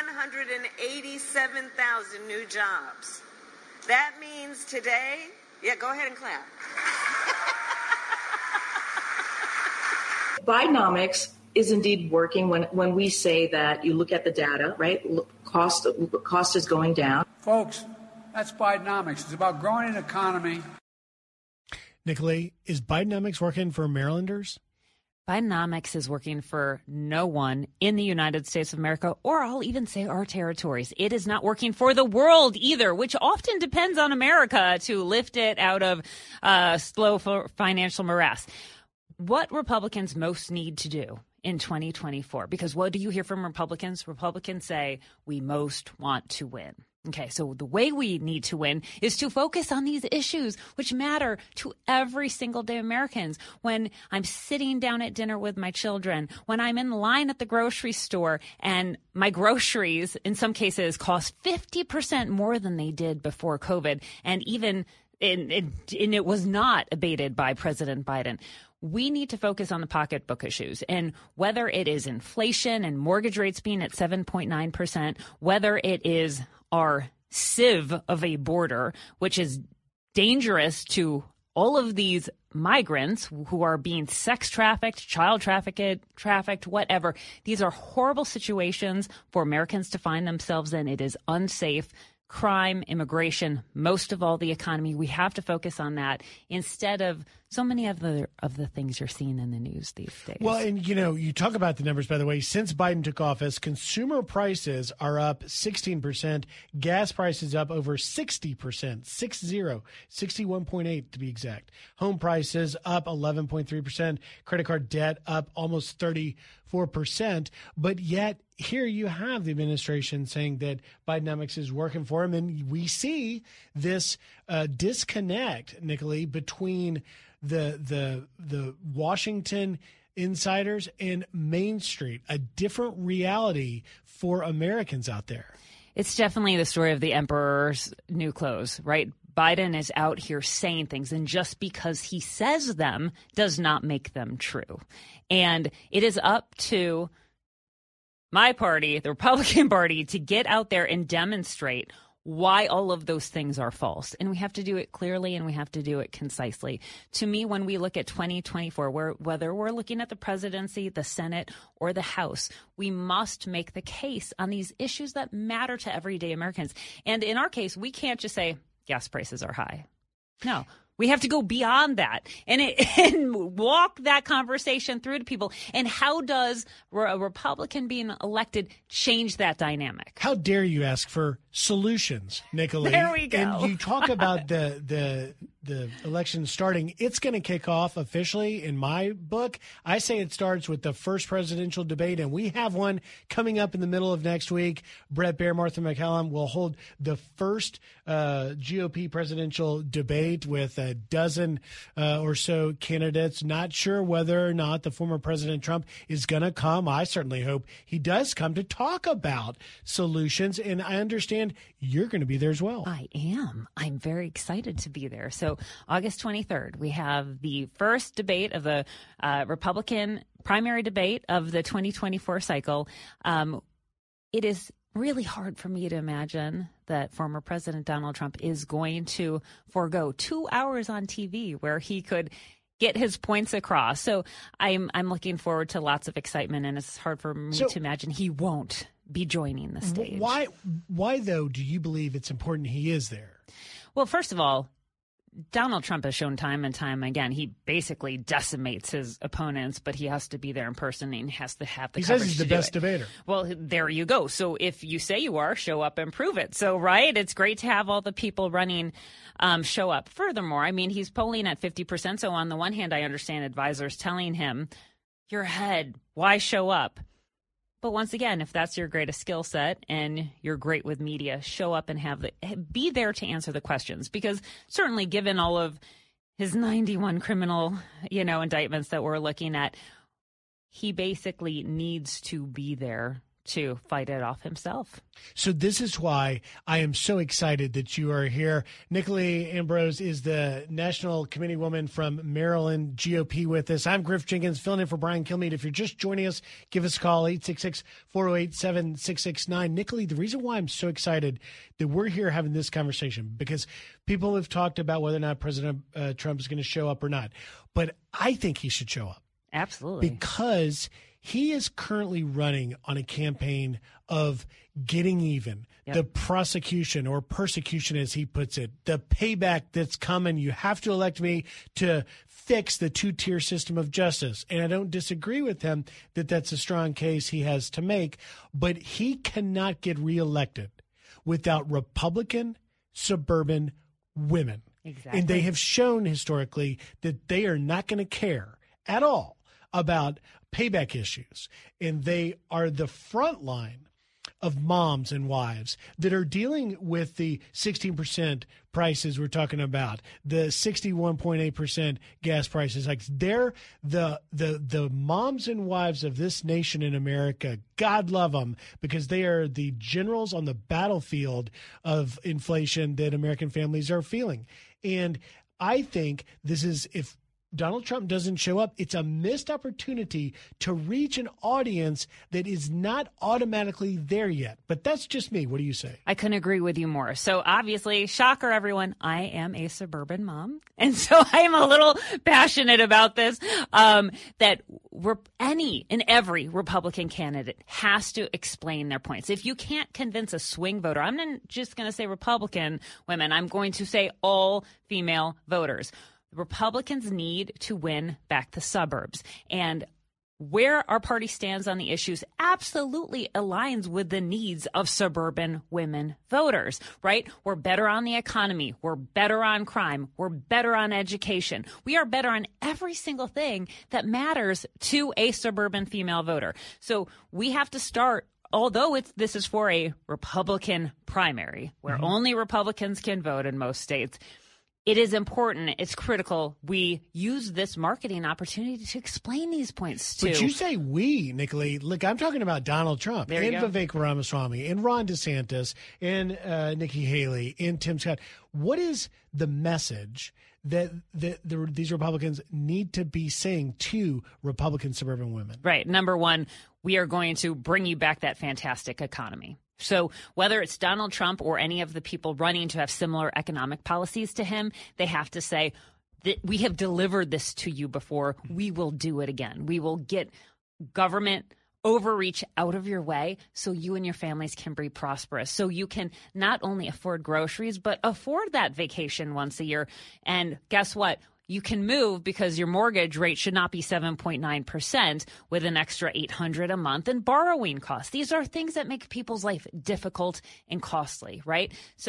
187,000 new jobs. That means today, yeah, go ahead and clap. Bidenomics is indeed working when we say that you look at the data, right? Cost is going down. Folks, that's Bidenomics. It's about growing an economy. Nicolai, is Bidenomics working for Marylanders? Bidenomics is working for no one in the United States of America, or I'll even say our territories. It is not working for the world either, which often depends on America to lift it out of slow financial morass. What Republicans most need to do in 2024, because what do you hear from Republicans? Republicans say we most want to win. Okay, so the way we need to win is to focus on these issues which matter to every single day Americans. When I'm sitting down at dinner with my children, when I'm in line at the grocery store and my groceries in some cases cost 50% more than they did before COVID, and even and it was not abated by President Biden. We need to focus on the pocketbook issues, and whether it is inflation and mortgage rates being at 7.9%, whether it is our sieve of a border, which is dangerous to all of these migrants who are being sex trafficked, child trafficked, whatever. These are horrible situations for Americans to find themselves in. It is unsafe. Crime, immigration, most of all the economy. We have to focus on that instead of so many of the things you're seeing in the news these days. Well, and you talk about the numbers, by the way. Since Biden took office, consumer prices are up 16%, gas prices up over 60%, 61.8 to be exact. Home prices up 11.3%, credit card debt up almost 34%. But yet here you have the administration saying that Bidenomics is working for him, and we see this disconnect, Nicolai, between the Washington insiders and Main Street, a different reality for Americans out there. It's definitely the story of the emperor's new clothes, right? Biden is out here saying things, and just because he says them does not make them true. And it is up to my party, the Republican Party, to get out there and demonstrate why all of those things are false. And we have to do it clearly, and we have to do it concisely. To me, when we look at 2024, whether we're looking at the presidency, the Senate, or the House, we must make the case on these issues that matter to everyday Americans. And in our case, we can't just say gas prices are high. No. We have to go beyond that and walk that conversation through to people. And how does a Republican being elected change that dynamic? How dare you ask for solutions, Nicolai? There we go. And you talk about the the election starting, it's going to kick off officially in my book. I say it starts with the first presidential debate, and we have one coming up in the middle of next week. Bret Baier, Martha MacCallum will hold the first GOP presidential debate with a dozen or so candidates. Not sure whether or not the former President Trump is going to come. I certainly hope he does come to talk about solutions, and I understand you're going to be there as well. I am. I'm very excited to be there. So August 23rd, we have the first debate of the Republican primary debate of the 2024 cycle. It is really hard for me to imagine that former President Donald Trump is going to forego 2 hours on TV where he could get his points across. So I'm looking forward to lots of excitement, and it's hard for me to imagine he won't be joining the stage. Why, though, do you believe it's important he is there? Well, first of all, Donald Trump has shown time and time again, he basically decimates his opponents, but he has to be there in person and he has to have the coverage. He says he's the best debater. Well, there you go. So if you say you are, show up and prove it. So, right, it's great to have all the people running show up. Furthermore, I mean, he's polling at 50%. So on the one hand, I understand advisors telling him, you're ahead, why show up? But once again, if that's your greatest skill set and you're great with media, show up and be there to answer the questions. Because certainly given all of his 91 criminal, indictments that we're looking at, he basically needs to be there to fight it off himself. So this is why I am so excited that you are here. Nicolai Ambrose is the National Committee woman from Maryland GOP with us. I'm Griff Jenkins, filling in for Brian Kilmeade. If you're just joining us, give us a call, 866-408-7669. Nicolai, the reason why I'm so excited that we're here having this conversation, because people have talked about whether or not President Trump is going to show up or not. But I think he should show up. Absolutely. Because he is currently running on a campaign of getting even, the prosecution or persecution, as he puts it, the payback that's coming. You have to elect me to fix the two-tier system of justice. And I don't disagree with him that that's a strong case he has to make, but he cannot get reelected without Republican suburban women. Exactly. And they have shown historically that they are not going to care at all about payback issues. And they are the front line of moms and wives that are dealing with the 16% prices we're talking about, the 61.8% gas prices. Like, they're the moms and wives of this nation in America. God love them, because they are the generals on the battlefield of inflation that American families are feeling. And I think this is, if Donald Trump doesn't show up, it's a missed opportunity to reach an audience that is not automatically there yet. But that's just me. What do you say? I couldn't agree with you more. So obviously, shocker everyone, I am a suburban mom. And so I am a little passionate about this, that any and every Republican candidate has to explain their points. If you can't convince a swing voter, I'm not just going to say Republican women, I'm going to say all female voters. Republicans need to win back the suburbs. And where our party stands on the issues absolutely aligns with the needs of suburban women voters, right? We're better on the economy. We're better on crime. We're better on education. We are better on every single thing that matters to a suburban female voter. So we have to start, although this is for a Republican primary where only Republicans can vote in most states. It is important. It's critical. We use this marketing opportunity to explain these points too. But you say we, Nicolai. Look, I'm talking about Donald Trump and Vivek Ramaswamy and Ron DeSantis and Nikki Haley and Tim Scott. What is the message that these Republicans need to be saying to Republican suburban women? Right. Number one, we are going to bring you back that fantastic economy. So whether it's Donald Trump or any of the people running to have similar economic policies to him, they have to say that we have delivered this to you before. We will do it again. We will get government overreach out of your way so you and your families can be prosperous, so you can not only afford groceries, but afford that vacation once a year. And guess what? You can move because your mortgage rate should not be 7.9% with an extra $800 a month in borrowing costs. These are things that make people's life difficult and costly, right? So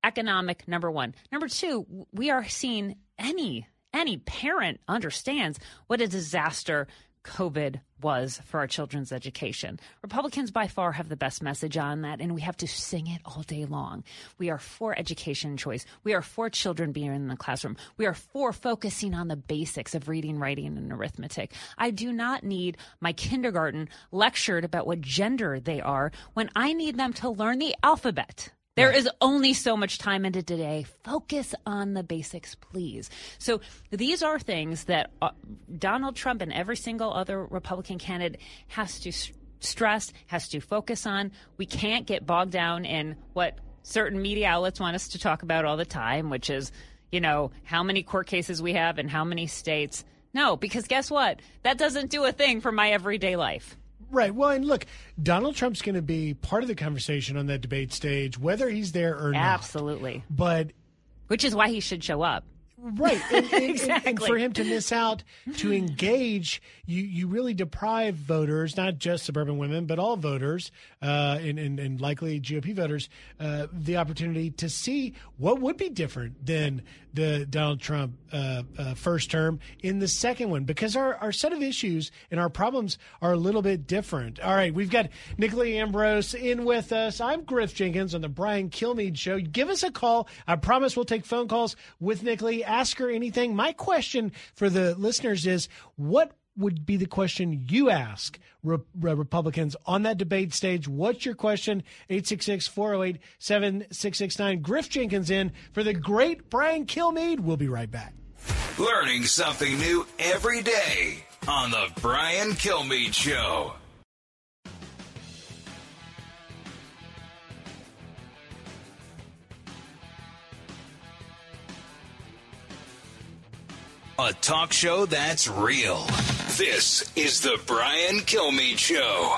economic, number one. Number two, we are seeing any parent understands what a disaster COVID was for our children's education. Republicans by far have the best message on that, and we have to sing it all day long. We are for education choice. We are for children being in the classroom. We are for focusing on the basics of reading, writing, and arithmetic. I do not need my kindergarten lectured about what gender they are when I need them to learn the alphabet. There is only so much time in it today. Focus on the basics, please. So these are things that Donald Trump and every single other Republican candidate has to stress, has to focus on. We can't get bogged down in what certain media outlets want us to talk about all the time, which is, how many court cases we have in how many states. No, because guess what? That doesn't do a thing for my everyday life. Right. Well, and look, Donald Trump's going to be part of the conversation on that debate stage, whether he's there or not. Absolutely. But which is why he should show up. Right. Exactly. And for him to miss out, to engage, you really deprive voters, not just suburban women, but all voters and likely GOP voters, the opportunity to see what would be different than the Donald Trump first term in the second one, because our set of issues and our problems are a little bit different. All right, we've got Nicolay Ambrose in with us. I'm Griff Jenkins on the Brian Kilmeade Show. Give us a call. I promise we'll take phone calls with Nicolay. Ask her anything. My question for the listeners is, what would be the question you ask Republicans on that debate stage? What's your question? 866-408-7669. Griff Jenkins in for the great Brian Kilmeade. We'll be right back. Learning something new every day on the Brian Kilmeade Show. A talk show that's real. This is the Brian Kilmeade Show.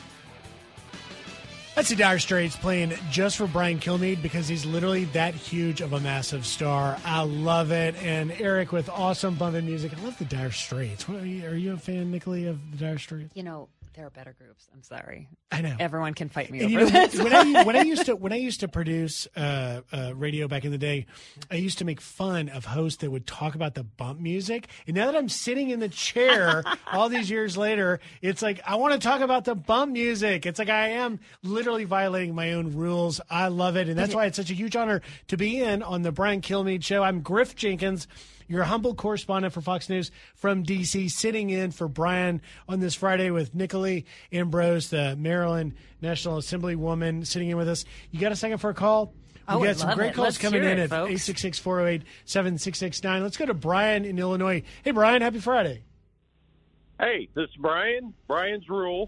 That's the Dire Straits playing just for Brian Kilmeade because he's literally that huge of a massive star. I love it. And Eric with awesome bumping music. I love the Dire Straits. Are you a fan, Nicolay, of the Dire Straits? There are better groups. I'm sorry. I know. Everyone can fight me and over this. when I used to produce radio back in the day, I used to make fun of hosts that would talk about the bump music. And now that I'm sitting in the chair all these years later, it's like I want to talk about the bump music. It's like I am literally violating my own rules. I love it, and that's why it's such a huge honor to be in on the Brian Kilmeade Show. I'm Griff Jenkins, your humble correspondent for Fox News from D.C., sitting in for Brian on this Friday with Nicolay Ambrose, the Maryland National Assemblywoman, sitting in with us. You got a second for a call? We got some great calls coming in at 866-408-7669. Let's go to Brian in Illinois. Hey, Brian, happy Friday. Hey, this is Brian. Brian's Rule.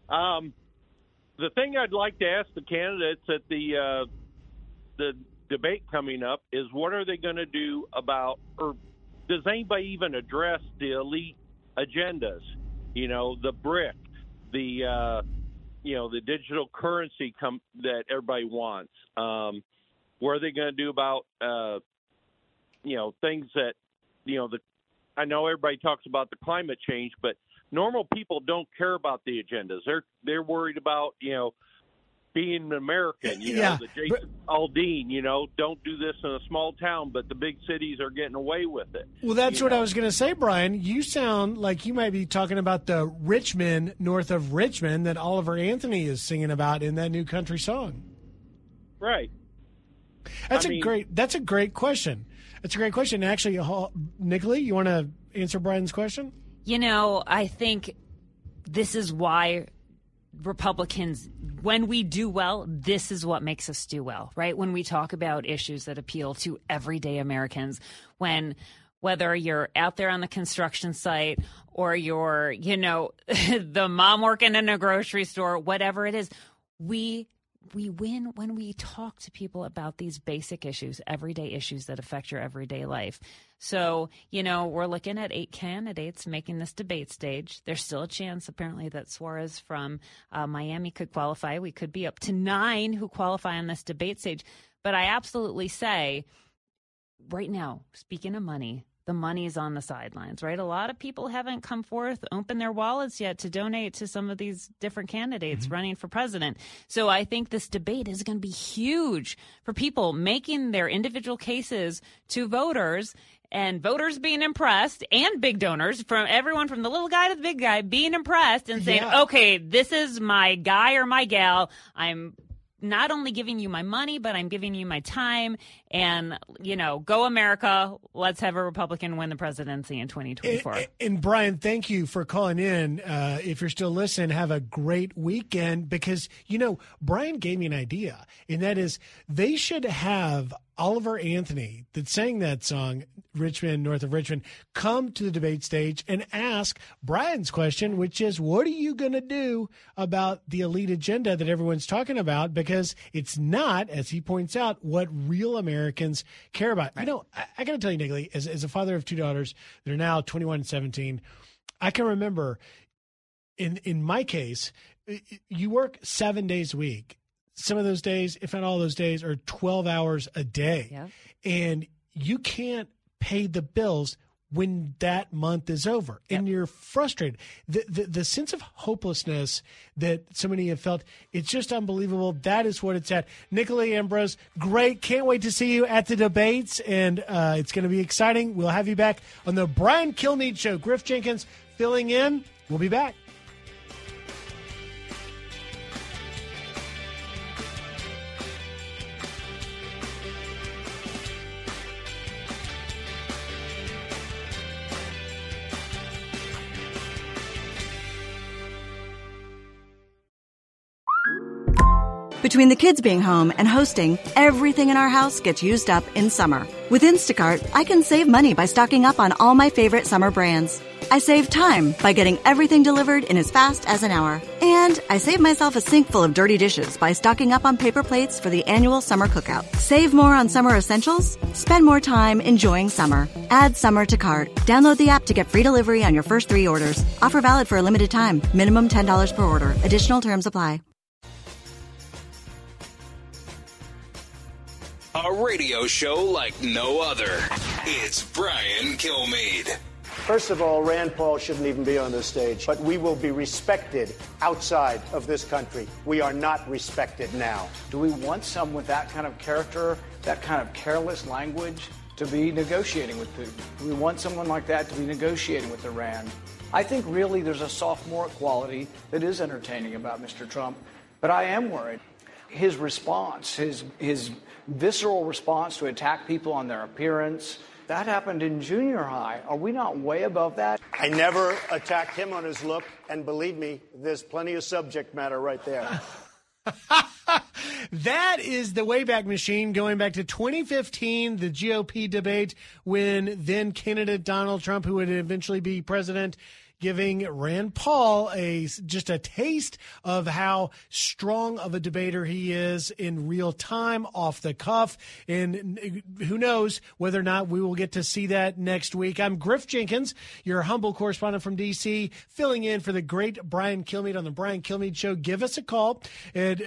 The thing I'd like to ask the candidates at the debate coming up is, what are they going to do about, or does anybody even address the elite agendas? The BRIC, the digital currency that everybody wants. What are they going to do about, things that, I know everybody talks about the climate change, but normal people don't care about the agendas. They're worried about, being an American, the Jason Aldean, don't do this in a small town, but the big cities are getting away with it. Well, that's what I was going to say, Brian. You sound like you might be talking about the rich men north of Richmond that Oliver Anthony is singing about in that new country song. Right. That's a great question. That's a great question. Actually, Nicolay, you want to answer Brian's question? I think this is why Republicans, when we do well, this is what makes us do well, right? When we talk about issues that appeal to everyday Americans, whether you're out there on the construction site or you're, the mom working in a grocery store, whatever it is, we win when we talk to people about these basic issues, everyday issues that affect your everyday life. So, we're looking at 8 candidates making this debate stage. There's still a chance, apparently, that Suarez from Miami could qualify. We could be up to 9 who qualify on this debate stage. But I absolutely say, right now, speaking of money, the money's on the sidelines, right? A lot of people haven't come forth, opened their wallets yet to donate to some of these different candidates running for president. So I think this debate is going to be huge for people making their individual cases to voters, and voters being impressed, and big donors, from everyone from the little guy to the big guy, being impressed and saying, okay, this is my guy or my gal. I'm not only giving you my money, but I'm giving you my time. And, go America. Let's have a Republican win the presidency in 2024. And Brian, thank you for calling in. If you're still listening, have a great weekend, because, Brian gave me an idea, and that is they should have Oliver Anthony, that sang that song, Richmond, North of Richmond, come to the debate stage and ask Brian's question, which is, what are you going to do about the elite agenda that everyone's talking about? Because it's not, as he points out, what real Americans care about. I got to tell you, Niggly, as a father of two daughters, they're now 21 and 17, I can remember in my case, you work 7 days a week. Some of those days, if not all those days, are 12 hours a day. Yep. And you can't pay the bills when that month is over. Yep. And you're frustrated. The sense of hopelessness that so many have felt, it's just unbelievable. That is what it's at. Nicolay Ambrose, great. Can't wait to see you at the debates. And it's going to be exciting. We'll have you back on the Brian Kilmeade Show. Griff Jenkins filling in. We'll be back. Between the kids being home and hosting, everything in our house gets used up in summer. With Instacart, I can save money by stocking up on all my favorite summer brands. I save time by getting everything delivered in as fast as an hour. And I save myself a sink full of dirty dishes by stocking up on paper plates for the annual summer cookout. Save more on summer essentials? Spend more time enjoying summer. Add summer to cart. Download the app to get free delivery on your first 3 orders. Offer valid for a limited time. Minimum $10 per order. Additional terms apply. A radio show like no other. It's Brian Kilmeade. First of all, Rand Paul shouldn't even be on this stage, but we will be respected outside of this country. We are not respected now. Do we want someone with that kind of character, that kind of careless language to be negotiating with Putin? Do we want someone like that to be negotiating with Iran? I think really there's a sophomoric quality that is entertaining about Mr. Trump, but I am worried. His response, his visceral response to attack people on their appearance, that happened in junior high. Are we not way above that? I never attacked him on his look, and believe me, there's plenty of subject matter right there. That is the Wayback Machine, going back to 2015, the GOP debate, when then candidate Donald Trump, who would eventually be president, giving Rand Paul just a taste of how strong of a debater he is in real time, off the cuff. And who knows whether or not we will get to see that next week. I'm Griff Jenkins, your humble correspondent from D.C., filling in for the great Brian Kilmeade on the Brian Kilmeade Show. Give us a call at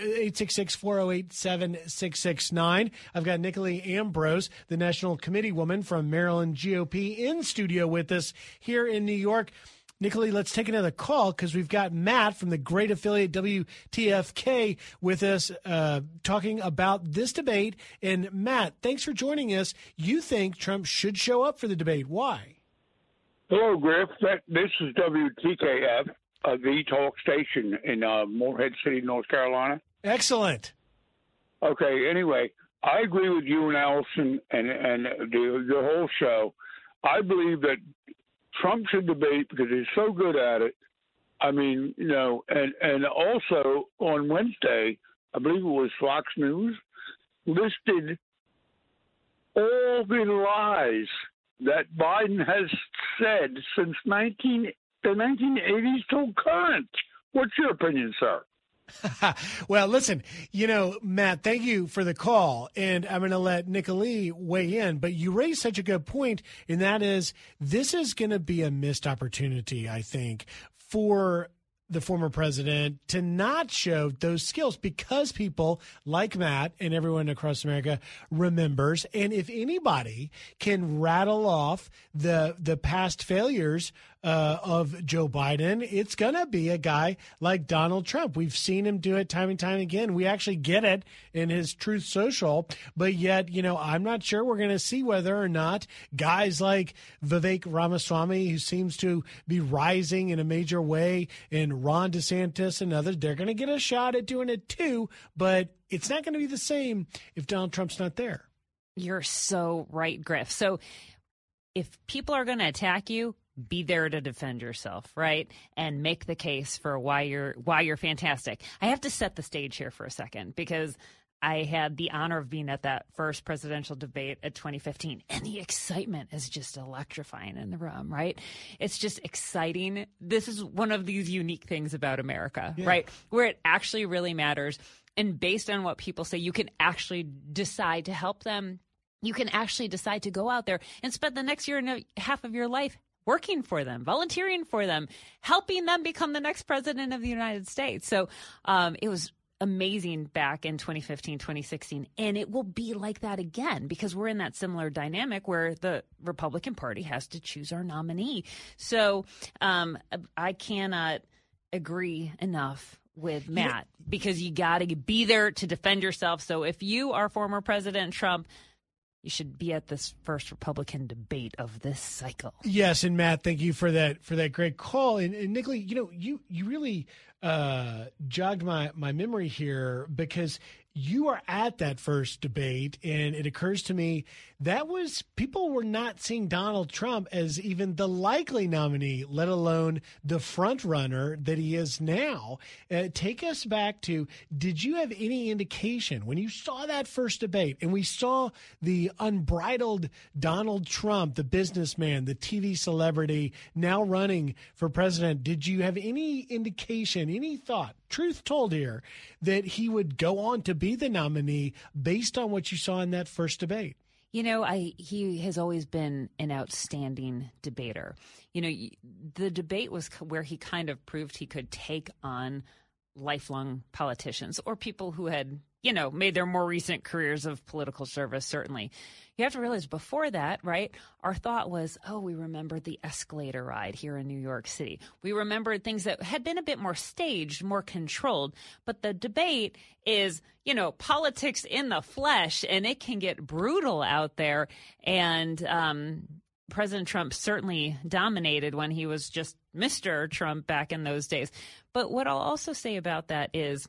866-408-7669. I've got Nicolay Ambrose, the National Committee woman from Maryland GOP, in studio with us here in New York. Nicolay, let's take another call because we've got Matt from the great affiliate WTFK with us talking about this debate. And Matt, thanks for joining us. You think Trump should show up for the debate. Why? Hello, Griff. This is WTKF, the talk station in Morehead City, North Carolina. Excellent. Okay, anyway, I agree with you and Allison and the whole show. I believe that Trump should debate because he's so good at it. I mean, and also on Wednesday, I believe it was Fox News, listed all the lies that Biden has said since the 1980s till current. What's your opinion, sir? Well, listen, Matt, thank you for the call, and I'm going to let Nicolay weigh in, but you raised such a good point, and that is this is going to be a missed opportunity, I think, for the former president to not show those skills because people like Matt and everyone across America remembers. And if anybody can rattle off the past failures of Joe Biden, it's going to be a guy like Donald Trump. We've seen him do it time and time again. We actually get it in his Truth Social, but yet, I'm not sure we're going to see whether or not guys like Vivek Ramaswamy, who seems to be rising in a major way, and Ron DeSantis and others, they're going to get a shot at doing it too, but it's not going to be the same if Donald Trump's not there. You're so right, Griff. So if people are going to attack you, be there to defend yourself, right? And make the case for why you're fantastic. I have to set the stage here for a second because I had the honor of being at that first presidential debate at 2015, and the excitement is just electrifying in the room, right? It's just exciting. This is one of these unique things about America, right? Where it actually really matters. And based on what people say, you can actually decide to help them. You can actually decide to go out there and spend the next year and a half of your life working for them, volunteering for them, helping them become the next president of the United States. So it was amazing back in 2015, 2016, and it will be like that again because we're in that similar dynamic where the Republican Party has to choose our nominee. So I cannot agree enough with Matt because you got to be there to defend yourself. So if you are former President Trump, you should be at this first Republican debate of this cycle. Yes, and Matt, thank you for that great call. And Nicolay, you really jogged my memory here because you are at that first debate, and it occurs to me that people were not seeing Donald Trump as even the likely nominee, let alone the front runner that he is now. Take us back to, did you have any indication when you saw that first debate and we saw the unbridled Donald Trump, the businessman, the TV celebrity now running for president, did you have any indication, any thought, truth told here, that he would go on to be the nominee based on what you saw in that first debate? He has always been an outstanding debater. The debate was where he kind of proved he could take on lifelong politicians or people who had, made their more recent careers of political service, certainly. You have to realize before that, right, our thought was, we remembered the escalator ride here in New York City. We remembered things that had been a bit more staged, more controlled. But the debate is, politics in the flesh, and it can get brutal out there. And President Trump certainly dominated when he was just Mr. Trump back in those days. But what I'll also say about that is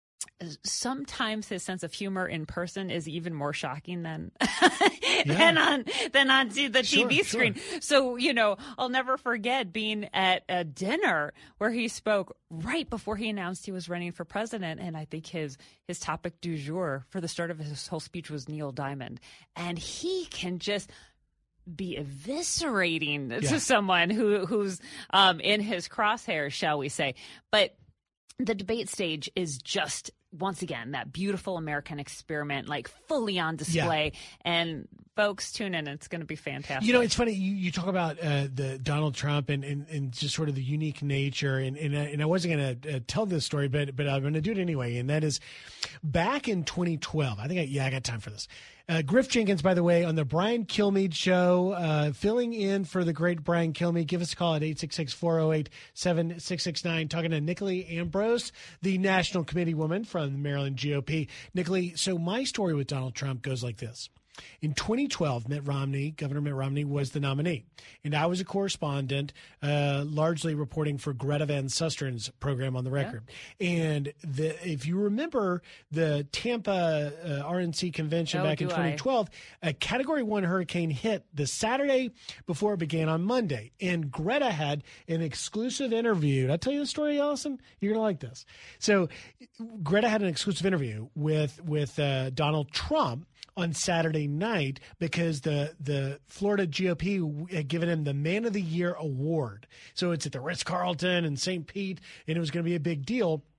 sometimes his sense of humor in person is even more shocking than than on the TV screen. Sure. So, I'll never forget being at a dinner where he spoke right before he announced he was running for president. And I think his topic du jour for the start of his whole speech was Neil Diamond. And he can just be eviscerating to someone who's in his crosshairs, shall we say. But the debate stage is just, once again, that beautiful American experiment, like fully on display. Yeah. And folks, tune in. It's going to be fantastic. It's funny. You talk about the Donald Trump and just sort of the unique nature. And I wasn't going to tell this story, but I'm going to do it anyway. And that is back in 2012. I got time for this. Griff Jenkins, by the way, on the Brian Kilmeade Show, filling in for the great Brian Kilmeade. Give us a call at 866-408-7669. Talking to Nicolay Ambrose, the National Committee woman from the Maryland GOP. Nicolay, so my story with Donald Trump goes like this. In 2012, Governor Mitt Romney was the nominee, and I was a correspondent, largely reporting for Greta Van Susteren's program On the Record. Yeah. And if you remember the Tampa RNC convention back in 2012, a Category 1 hurricane hit the Saturday before it began on Monday, and Greta had an exclusive interview. Did I tell you the story, Allison? You're going to like this. So Greta had an exclusive interview with Donald Trump on Saturday night because the Florida GOP had given him the Man of the Year award. So it's at the Ritz-Carlton in St. Pete, and it was going to be a big deal.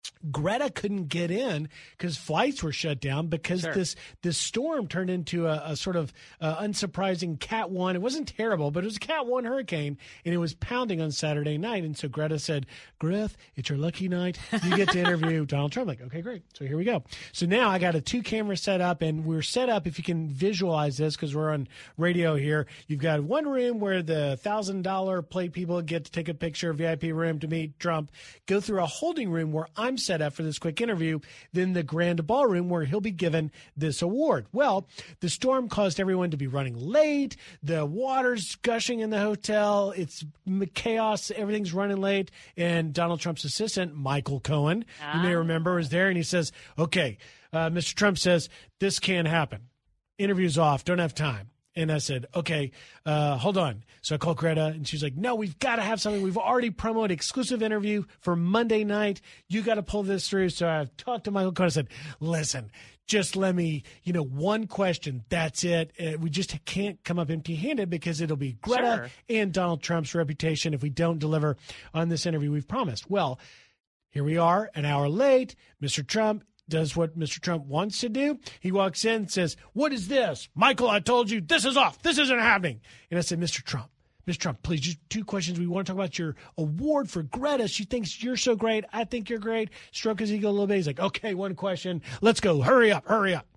Greta couldn't get in because flights were shut down because this storm turned into a sort of unsurprising Cat 1. It wasn't terrible, but it was a Cat 1 hurricane, and it was pounding on Saturday night. And so Greta said, Griff, it's your lucky night. You get to interview Donald Trump. I'm like, okay, great. So here we go. So now I got a 2-camera set up, and we're set up, if you can visualize this because we're on radio here, you've got one room where the $1,000 plate people get to take a picture, VIP room to meet Trump, go through a holding room where I'm set up for this quick interview, then the grand ballroom where he'll be given this award. Well, the storm caused everyone to be running late. The water's gushing in the hotel. It's chaos. Everything's running late. And Donald Trump's assistant, Michael Cohen, you may remember, was there, and he says, okay, Mr. Trump says, this can't happen. Interview's off. Don't have time. And I said, okay, hold on. So I called Greta, and she's like, no, we've got to have something. We've already promoted exclusive interview for Monday night. You got to pull this through. So I talked to Michael Cohen. I said, listen, just let me, one question. That's it. We just can't come up empty-handed because it'll be Greta and Donald Trump's reputation if we don't deliver on this interview we've promised. Well, here we are, an hour late. Mr. Trump does what Mr. Trump wants to do. He walks in and says, what is this? Michael, I told you this is off. This isn't happening. And I said, Mr. Trump, please, just 2 questions. We want to talk about your award for Greta. She thinks you're so great. I think you're great. Stroke his ego a little bit. He's like, okay, 1 question. Let's go. Hurry up.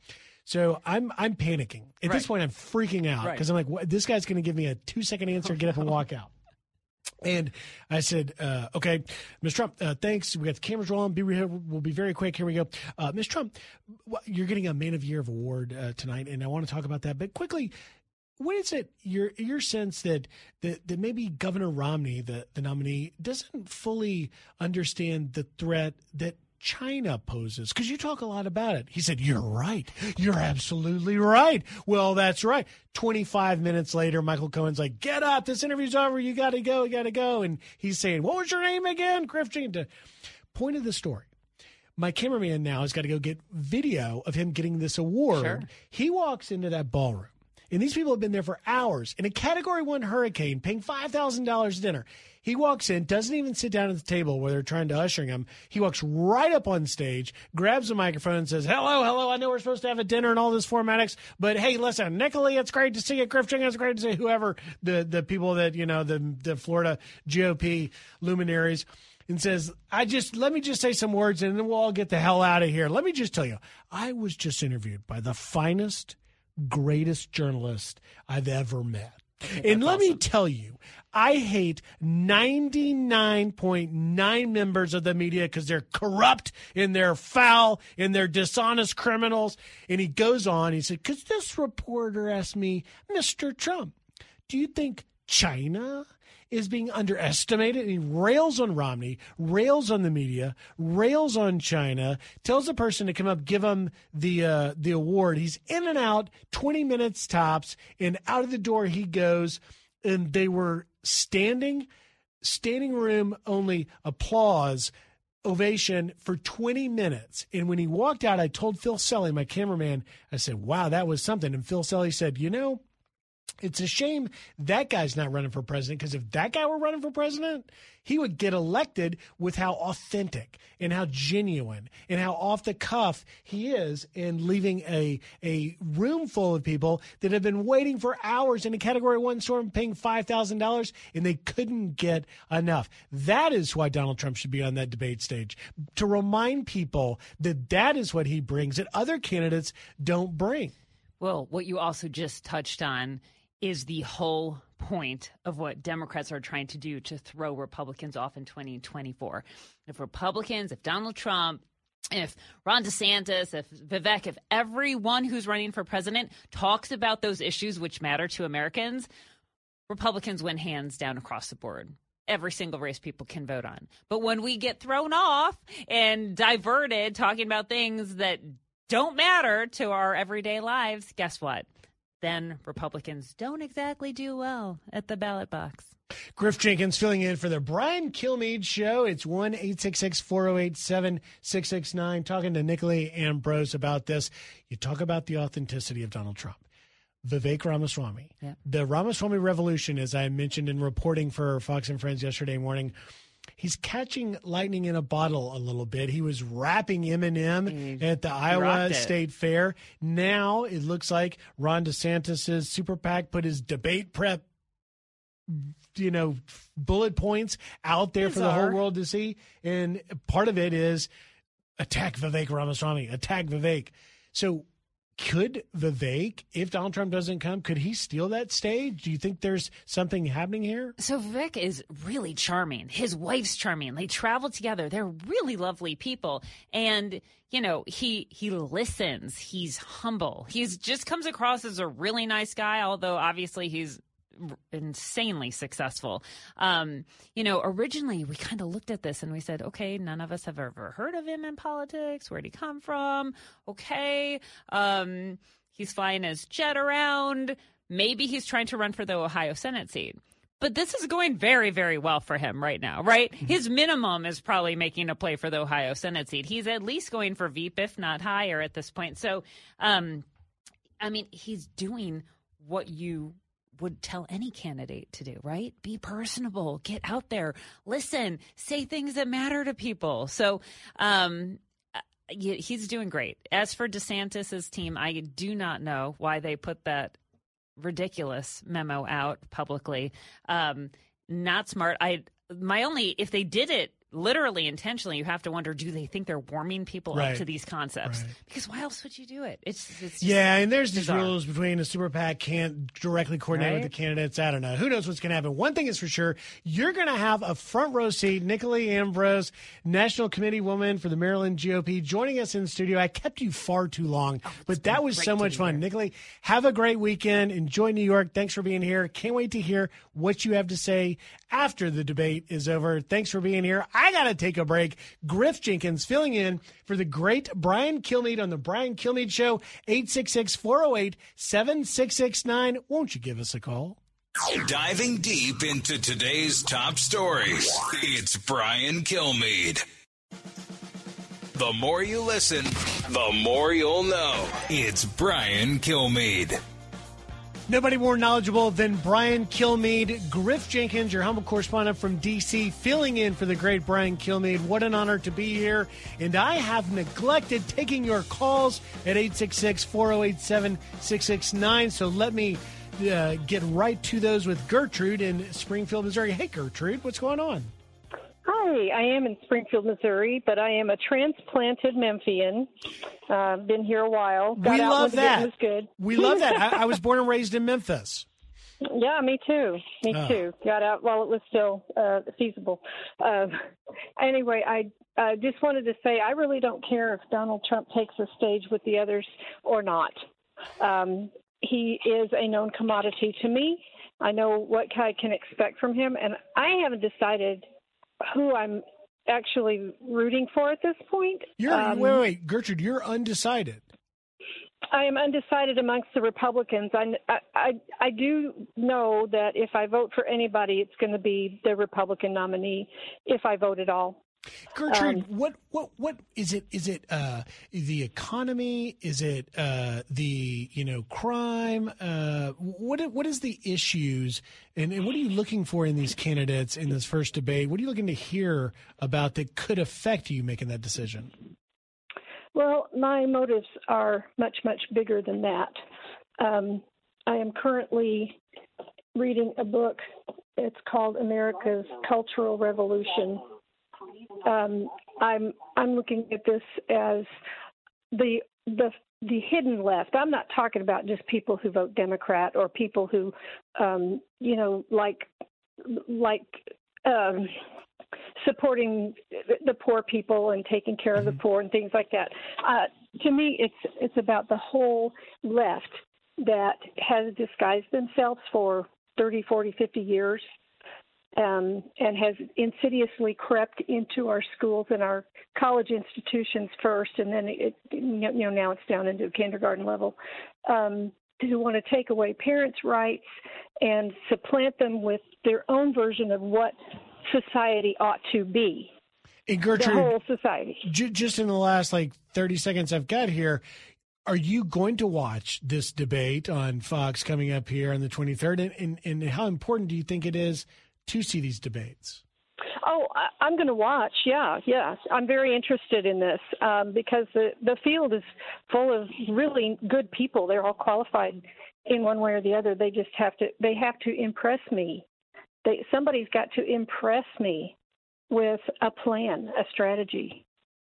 So I'm panicking. At this point, I'm freaking out because I'm like, what? This guy's going to give me a 2-second answer, get up and walk out. And I said, okay, Mr. Trump, thanks. We got the cameras rolling. We'll be very quick. Here we go. Mr. Trump, you're getting a Man of the Year award tonight, and I want to talk about that. But quickly, what is it, your sense that maybe Governor Romney, the nominee, doesn't fully understand the threat that China poses? Because you talk a lot about it. He said, you're right. You're absolutely right. Well, that's right. 25 minutes later, Michael Cohen's like, get up. This interview's over. You got to go. You got to go. And he's saying, what was your name again? Griff Jenkins. Point of the story. My cameraman now has got to go get video of him getting this award. Sure. He walks into that ballroom, and these people have been there for hours in a Category 1 hurricane, paying $5,000 dinner. He walks in, doesn't even sit down at the table where they're trying to usher him. He walks right up on stage, grabs a microphone, and says, hello, I know we're supposed to have a dinner and all this formatics, but hey, listen, Nicolay, it's great to see you. Griff Jenkins, it's great to see whoever, the people that, the Florida GOP luminaries, and says, let me just say some words, and then we'll all get the hell out of here. Let me just tell you, I was just interviewed by the finest, greatest journalist I've ever met. And let me tell you, I hate 99.9 members of the media because they're corrupt and they're foul and they're dishonest criminals. And he goes on, he said, because this reporter asked me, Mr. Trump, do you think China is being underestimated? And he rails on Romney, rails on the media, rails on China, tells the person to come up, give him the award. He's in and out, 20 minutes tops, and out of the door he goes. And they were standing room only, applause, ovation for 20 minutes. And when he walked out, I told Phil Selly, my cameraman, I said, wow, that was something. And Phil Selly said, it's a shame that guy's not running for president, because if that guy were running for president, he would get elected with how authentic and how genuine and how off the cuff he is, and leaving a room full of people that have been waiting for hours in a Category 1 storm, paying $5,000, and they couldn't get enough. That is why Donald Trump should be on that debate stage, to remind people that is what he brings that other candidates don't bring. Well, what you also just touched on is the whole point of what Democrats are trying to do to throw Republicans off in 2024. If Donald Trump, if Ron DeSantis, if Vivek, if everyone who's running for president talks about those issues which matter to Americans, Republicans win hands down across the board. Every single race people can vote on. But when we get thrown off and diverted talking about things that don't matter to our everyday lives, guess what? Then Republicans don't exactly do well at the ballot box. Griff Jenkins filling in for the Brian Kilmeade Show. It's 1-866-408-7669. Talking to Nicolay Ambrose about this. You talk about the authenticity of Donald Trump. Vivek Ramaswamy. Yeah. The Ramaswamy Revolution, as I mentioned in reporting for Fox and Friends yesterday morning, He's catching lightning in a bottle a little bit. He was rapping Eminem at the Iowa State Fair. Now it looks like Ron DeSantis' super PAC put his debate prep, bullet points out there for the whole world to see. And part of it is attack Vivek Ramaswamy, attack Vivek. So could Vivek, if Donald Trump doesn't come, could he steal that stage? Do you think there's something happening here? So Vivek is really charming. His wife's charming. They travel together. They're really lovely people. And, he listens. He's humble. He's just comes across as a really nice guy, although obviously he's insanely successful. Originally we kind of looked at this and we said, okay, none of us have ever heard of him in politics. Where'd he come from? Okay. He's flying his jet around. Maybe he's trying to run for the Ohio Senate seat. But this is going very, very well for him right now, right? His minimum is probably making a play for the Ohio Senate seat. He's at least going for VP, if not higher at this point. So, he's doing what you would tell any candidate to do, right? Be personable, get out there, listen, say things that matter to people. So he's doing great. As for DeSantis's team, I do not know why they put that ridiculous memo out publicly. Not smart. If they did it literally intentionally, you have to wonder, do they think they're warming people up to these concepts? Right. Because why else would you do it? It's just and there's bizarre. These rules between a super PAC can't directly coordinate with the candidates. I don't know. Who knows what's going to happen? One thing is for sure, you're going to have a front row seat. Nicolee Ambrose, National Committee woman for the Maryland GOP, joining us in the studio. I kept you far too long, but that was so much fun. Nicolee, have a great weekend. Enjoy New York. Thanks for being here. Can't wait to hear what you have to say after the debate is over. Thanks for being here. I got to take a break. Griff Jenkins filling in for the great Brian Kilmeade on the Brian Kilmeade Show, 866-408-7669. Won't you give us a call? Diving deep into today's top stories, it's Brian Kilmeade. The more you listen, the more you'll know. It's Brian Kilmeade. Nobody more knowledgeable than Brian Kilmeade. Griff Jenkins, your humble correspondent from D.C., filling in for the great Brian Kilmeade. What an honor to be here. And I have neglected taking your calls at 866-408-7669. So let me get right to those with Gertrude in Springfield, Missouri. Hey, Gertrude, what's going on? Hi, I am in Springfield, Missouri, but I am a transplanted Memphian. Been here a while. We love that. Was good. We love that. I was born and raised in Memphis. Yeah, me too. Me too. Got out while it was still feasible. Anyway, I just wanted to say I really don't care if Donald Trump takes the stage with the others or not. He is a known commodity to me. I know what I can expect from him, and I haven't decided who I'm actually rooting for at this point. Wait, Gertrude, you're undecided. I am undecided amongst the Republicans. I do know that if I vote for anybody, it's going to be the Republican nominee, if I vote at all. Gertrude, what is it? Is it the economy? Is it the crime? What is the issues, and what are you looking for in these candidates in this first debate? What are you looking to hear about that could affect you making that decision? Well, my motives are much, much bigger than that. I am currently reading a book. It's called America's Cultural Revolution. I'm looking at this as the hidden left. I'm not talking about just people who vote Democrat or people who, supporting the poor people and taking care of the poor and things like that. To me, it's about the whole left that has disguised themselves for 30, 40, 50 years. And has insidiously crept into our schools and our college institutions first, and then now it's down into kindergarten level, to want to take away parents' rights and supplant them with their own version of what society ought to be. And Gertrude, the whole society. Just in the last 30 seconds I've got here, are you going to watch this debate on Fox coming up here on the 23rd? And how important do you think it is to see these debates? I'm going to watch. Yeah. I'm very interested in this because the field is full of really good people. They're all qualified in one way or the other. They just have to impress me. Somebody's got to impress me with a plan, a strategy.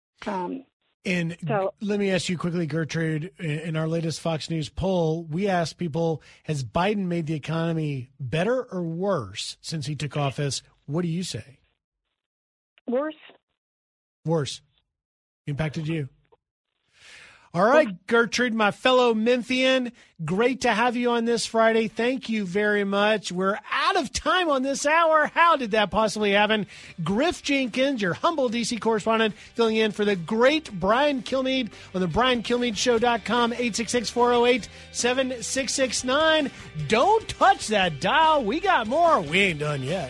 Let me ask you quickly, Gertrude, in our latest Fox News poll, we asked people, has Biden made the economy better or worse since he took office? What do you say? Worse. Worse. Impacted you. All right, Gertrude, my fellow Memphian, great to have you on this Friday. Thank you very much. We're out of time on this hour. How did that possibly happen? Griff Jenkins, your humble D.C. correspondent, filling in for the great Brian Kilmeade on the BrianKilmeadShow.com, 866-408-7669. Don't touch that dial. We got more. We ain't done yet.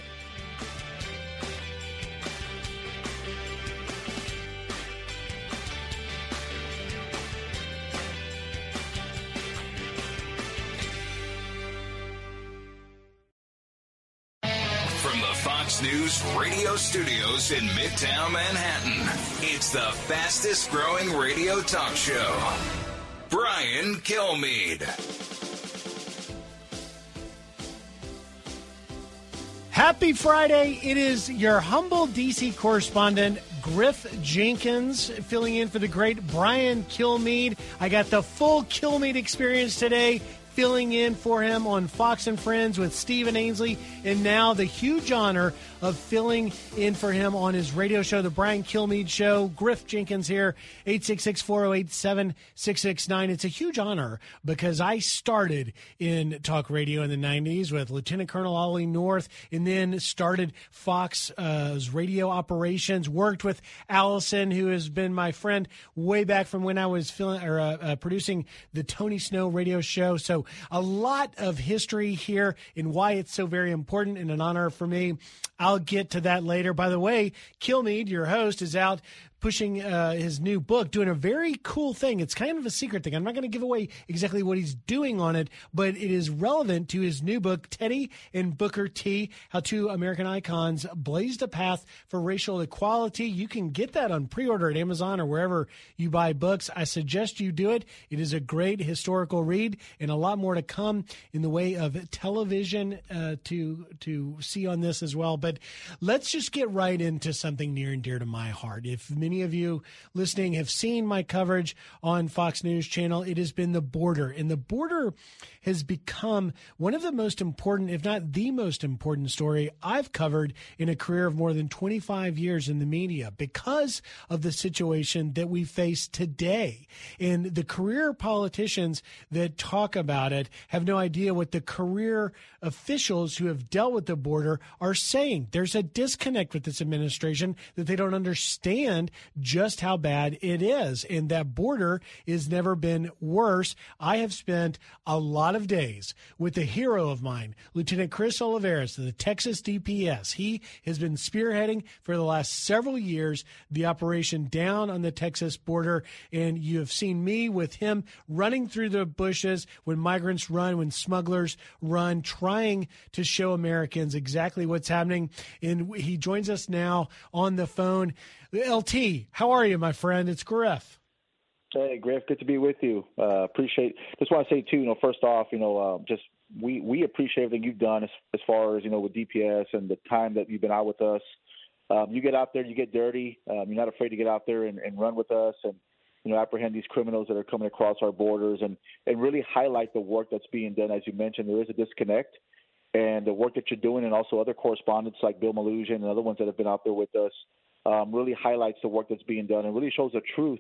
News radio studios in Midtown Manhattan. It's the fastest growing radio talk show. Brian Kilmeade. Happy Friday. It is your humble DC correspondent, Griff Jenkins, filling in for the great Brian Kilmeade. I got the full Kilmeade experience today, filling in for him on Fox and Friends with Stephen Ainsley, and now the huge honor of filling in for him on his radio show, The Brian Kilmeade Show. Griff Jenkins here, 866-408-7669. It's a huge honor because I started in talk radio in the 90s with Lieutenant Colonel Ollie North, and then started Fox's radio operations, worked with Allison, who has been my friend way back from when I was producing the Tony Snow radio show. So a lot of history here and why it's so very important and an honor for me. I'll get to that later. By the way, Kilmeade, your host, is out pushing his new book, doing a very cool thing. It's kind of a secret thing. I'm not going to give away exactly what he's doing on it, but it is relevant to his new book, Teddy and Booker T, How Two American Icons Blazed a Path for Racial Equality. You can get that on pre-order at Amazon or wherever you buy books. I suggest you do it. It is a great historical read and a lot more to come in the way of television to see on this as well. But let's just get right into something near and dear to my heart. If many of you listening have seen my coverage on Fox News Channel, it has been the border. And the border has become one of the most important, if not the most important story I've covered in a career of more than 25 years in the media because of the situation that we face today. And the career politicians that talk about it have no idea what the career officials who have dealt with the border are saying. There's a disconnect with this administration that they don't understand just how bad it is. And that border has never been worse. I have spent a lot of days with a hero of mine, Lieutenant Chris Olivares, the Texas DPS. He has been spearheading for the last several years the operation down on the Texas border. And you have seen me with him running through the bushes when migrants run, when smugglers run, trying to show Americans exactly what's happening. And he joins us now on the phone. LT, how are you, my friend? It's Griff. Hey, Griff, good to be with you. Appreciate. Just want to say too, first off, just we appreciate everything you've done as far as with DPS and the time that you've been out with us. You get out there, you get dirty. You're not afraid to get out there and run with us and apprehend these criminals that are coming across our borders and really highlight the work that's being done. As you mentioned, there is a disconnect, and the work that you're doing, and also other correspondents like Bill Malugin and other ones that have been out there with us, really highlights the work that's being done and really shows the truth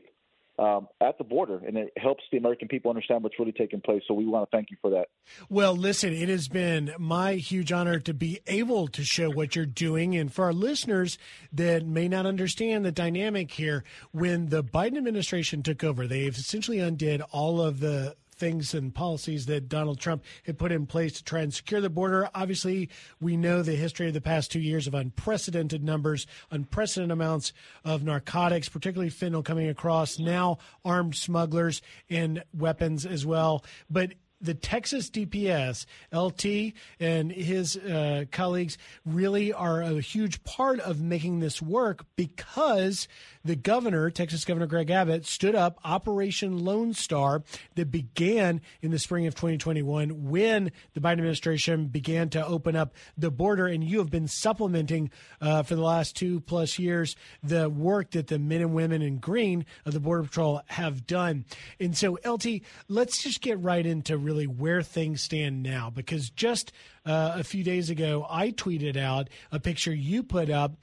at the border, and it helps the American people understand what's really taking place. So we want to thank you for that. Well, listen, it has been my huge honor to be able to show what you're doing. And for our listeners that may not understand the dynamic here, when the Biden administration took over, they've essentially undid all of the things and policies that Donald Trump had put in place to try and secure the border. Obviously, we know the history of the past 2 years of unprecedented numbers, unprecedented amounts of narcotics, particularly fentanyl coming across, now armed smugglers and weapons as well. But the Texas DPS, LT and his colleagues really are a huge part of making this work because the governor, Texas Governor Greg Abbott, stood up Operation Lone Star that began in the spring of 2021 when the Biden administration began to open up the border. And you have been supplementing for the last 2+ years the work that the men and women in green of the Border Patrol have done. And so, LT, let's just get right into really where things stand now, because just a few days ago, I tweeted out a picture you put up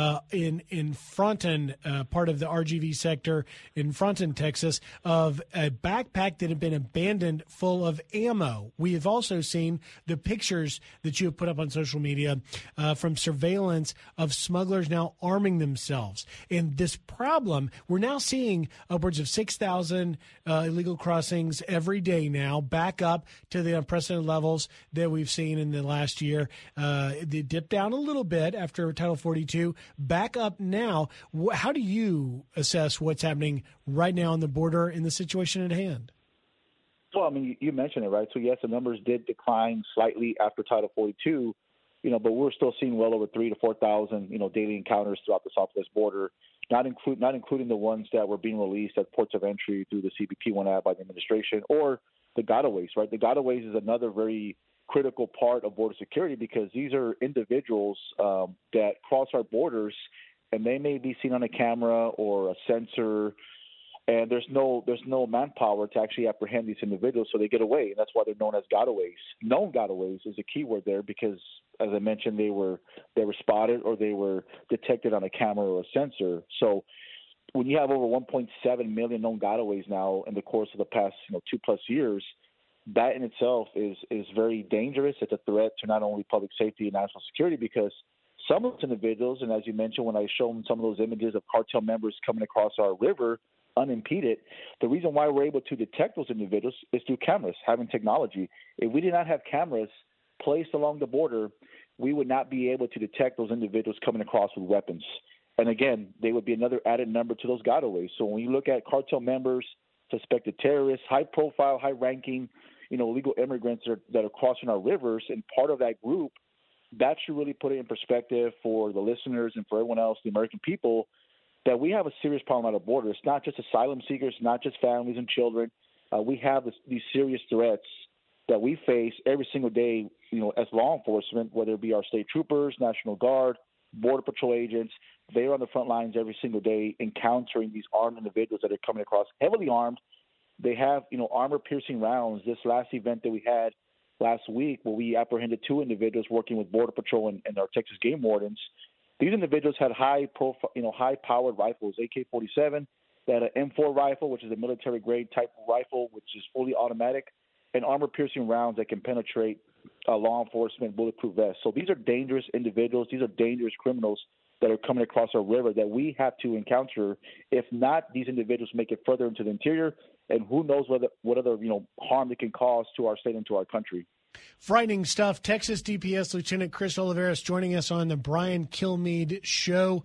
in Fronton, part of the RGV sector in Fronton, Texas, of a backpack that had been abandoned full of ammo. We have also seen the pictures that you have put up on social media from surveillance of smugglers now arming themselves. And this problem, we're now seeing upwards of 6,000 illegal crossings every day now, back up to the unprecedented levels that we've seen in the last year. They dipped down a little bit after Title 42, back up now. How do you assess what's happening right now on the border in the situation at hand? Well, I mean, you mentioned it, right? So, yes, the numbers did decline slightly after Title 42, but we're still seeing well over 3,000 to 4,000, daily encounters throughout the southwest border, not including the ones that were being released at ports of entry through the CBP one ad by the administration, or the gotaways, right? The gotaways is another very critical part of border security because these are individuals that cross our borders, and they may be seen on a camera or a sensor, and there's no manpower to actually apprehend these individuals, so they get away, and that's why they're known as gotaways. Known gotaways is a key word there because, as I mentioned, they were spotted or they were detected on a camera or a sensor. So when you have over 1.7 million known gotaways now in the course of the past 2+ years, that in itself is very dangerous. It's a threat to not only public safety and national security because some of those individuals, and as you mentioned when I showed some of those images of cartel members coming across our river unimpeded, the reason why we're able to detect those individuals is through cameras, having technology. If we did not have cameras placed along the border, we would not be able to detect those individuals coming across with weapons. And again, they would be another added number to those gotaways. So when you look at cartel members, suspected terrorists, high profile, high ranking, illegal immigrants that are crossing our rivers, and part of that group, that should really put it in perspective for the listeners and for everyone else, the American people, that we have a serious problem at our border. It's not just asylum seekers, not just families and children. We have these serious threats that we face every single day, as law enforcement, whether it be our state troopers, National Guard, Border Patrol agents. They're on the front lines every single day encountering these armed individuals that are coming across, heavily armed. They have, armor-piercing rounds. This last event that we had last week where we apprehended 2 individuals working with Border Patrol and our Texas game wardens, these individuals had high-powered rifles, AK-47. They had an M4 rifle, which is a military-grade type of rifle, which is fully automatic, and armor-piercing rounds that can penetrate law enforcement bulletproof vests. So these are dangerous individuals. These are dangerous criminals that are coming across our river that we have to encounter. If not, these individuals make it further into the interior, and who knows what other harm they can cause to our state and to our country. Frightening stuff. Texas DPS Lieutenant Chris Oliveras joining us on the Brian Kilmeade Show,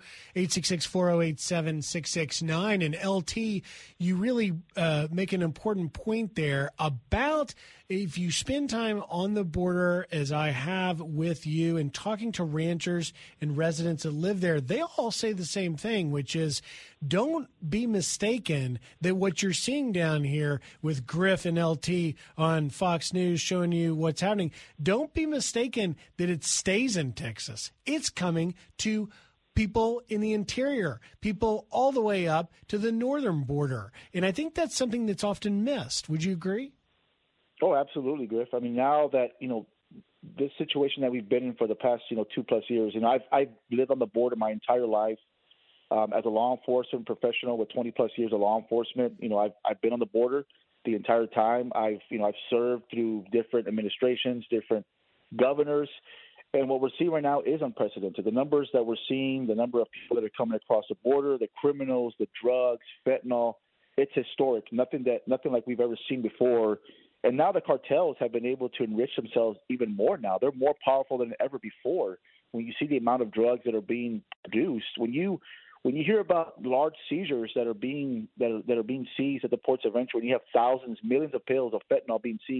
866-408-7669. And LT, you really make an important point there about if you spend time on the border, as I have with you, and talking to ranchers and residents that live there, they all say the same thing, which is don't be mistaken that what you're seeing down here with Griff and LT on Fox News showing you what's happening, don't be mistaken that it stays in Texas. It's coming to people in the interior, people all the way up to the northern border. And I think that's something that's often missed. Would you agree? Oh, absolutely, Griff. I mean, now that, this situation that we've been in for the past, 2+ years, I've lived on the border my entire life. As a law enforcement professional with 20+ years of law enforcement, I've been on the border the entire time. I've served through different administrations, different governors, and what we're seeing right now is unprecedented. The numbers that we're seeing, the number of people that are coming across the border, the criminals, the drugs, fentanyl, it's historic. Nothing like we've ever seen before. And now the cartels have been able to enrich themselves even more now. They're more powerful than ever before. When you see the amount of drugs that are being produced, when you hear about large seizures that are being seized at the ports of entry, when you have thousands, millions of pills of fentanyl being seized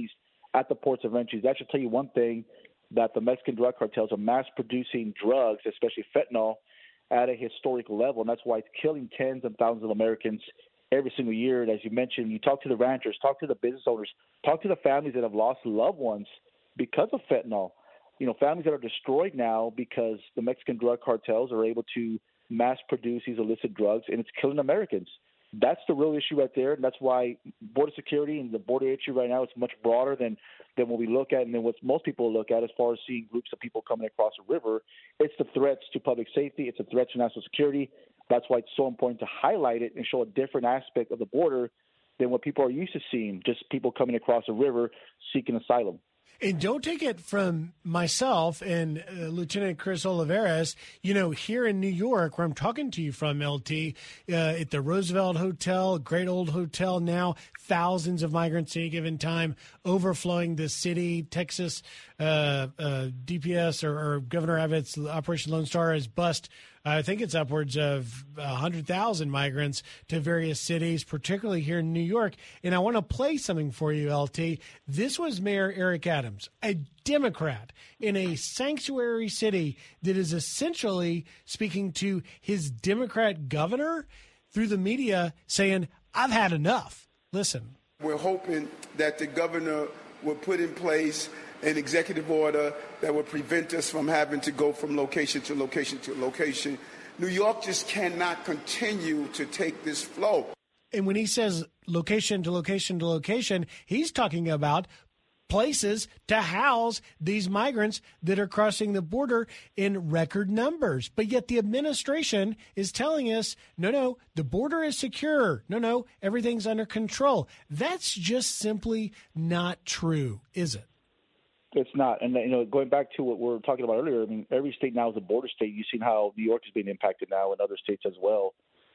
at the ports of entry. That should tell you one thing, that the Mexican drug cartels are mass-producing drugs, especially fentanyl, at a historic level, and that's why it's killing tens of thousands of Americans every single year. And as you mentioned, you talk to the ranchers, talk to the business owners, talk to the families that have lost loved ones because of fentanyl. Families that are destroyed now because the Mexican drug cartels are able to mass produce these illicit drugs, and it's killing Americans. That's the real issue right there, and that's why border security and the border issue right now is much broader than what we look at and than what most people look at as far as seeing groups of people coming across a river. It's the threats to public safety. It's a threat to national security. That's why it's so important to highlight it and show a different aspect of the border than what people are used to seeing, just people coming across a river seeking asylum. And don't take it from myself and Lieutenant Chris Olivares, here in New York, where I'm talking to you from, LT, at the Roosevelt Hotel, great old hotel now, thousands of migrants at any given time overflowing the city. Texas DPS or Governor Abbott's Operation Lone Star has bust, I think it's upwards of 100,000 migrants to various cities, particularly here in New York. And I want to play something for you, LT. This was Mayor Eric Adams, a Democrat in a sanctuary city that is essentially speaking to his Democrat governor through the media saying, I've had enough. Listen. We're hoping that the governor will put in place an executive order that would prevent us from having to go from location to location to location. New York just cannot continue to take this flow. And when he says location to location to location, he's talking about places to house these migrants that are crossing the border in record numbers. But yet the administration is telling us, no, the border is secure. No, everything's under control. That's just simply not true, is it? It's not. And, going back to what we were talking about earlier, I mean, every state now is a border state. You've seen how New York is being impacted now and other states as well.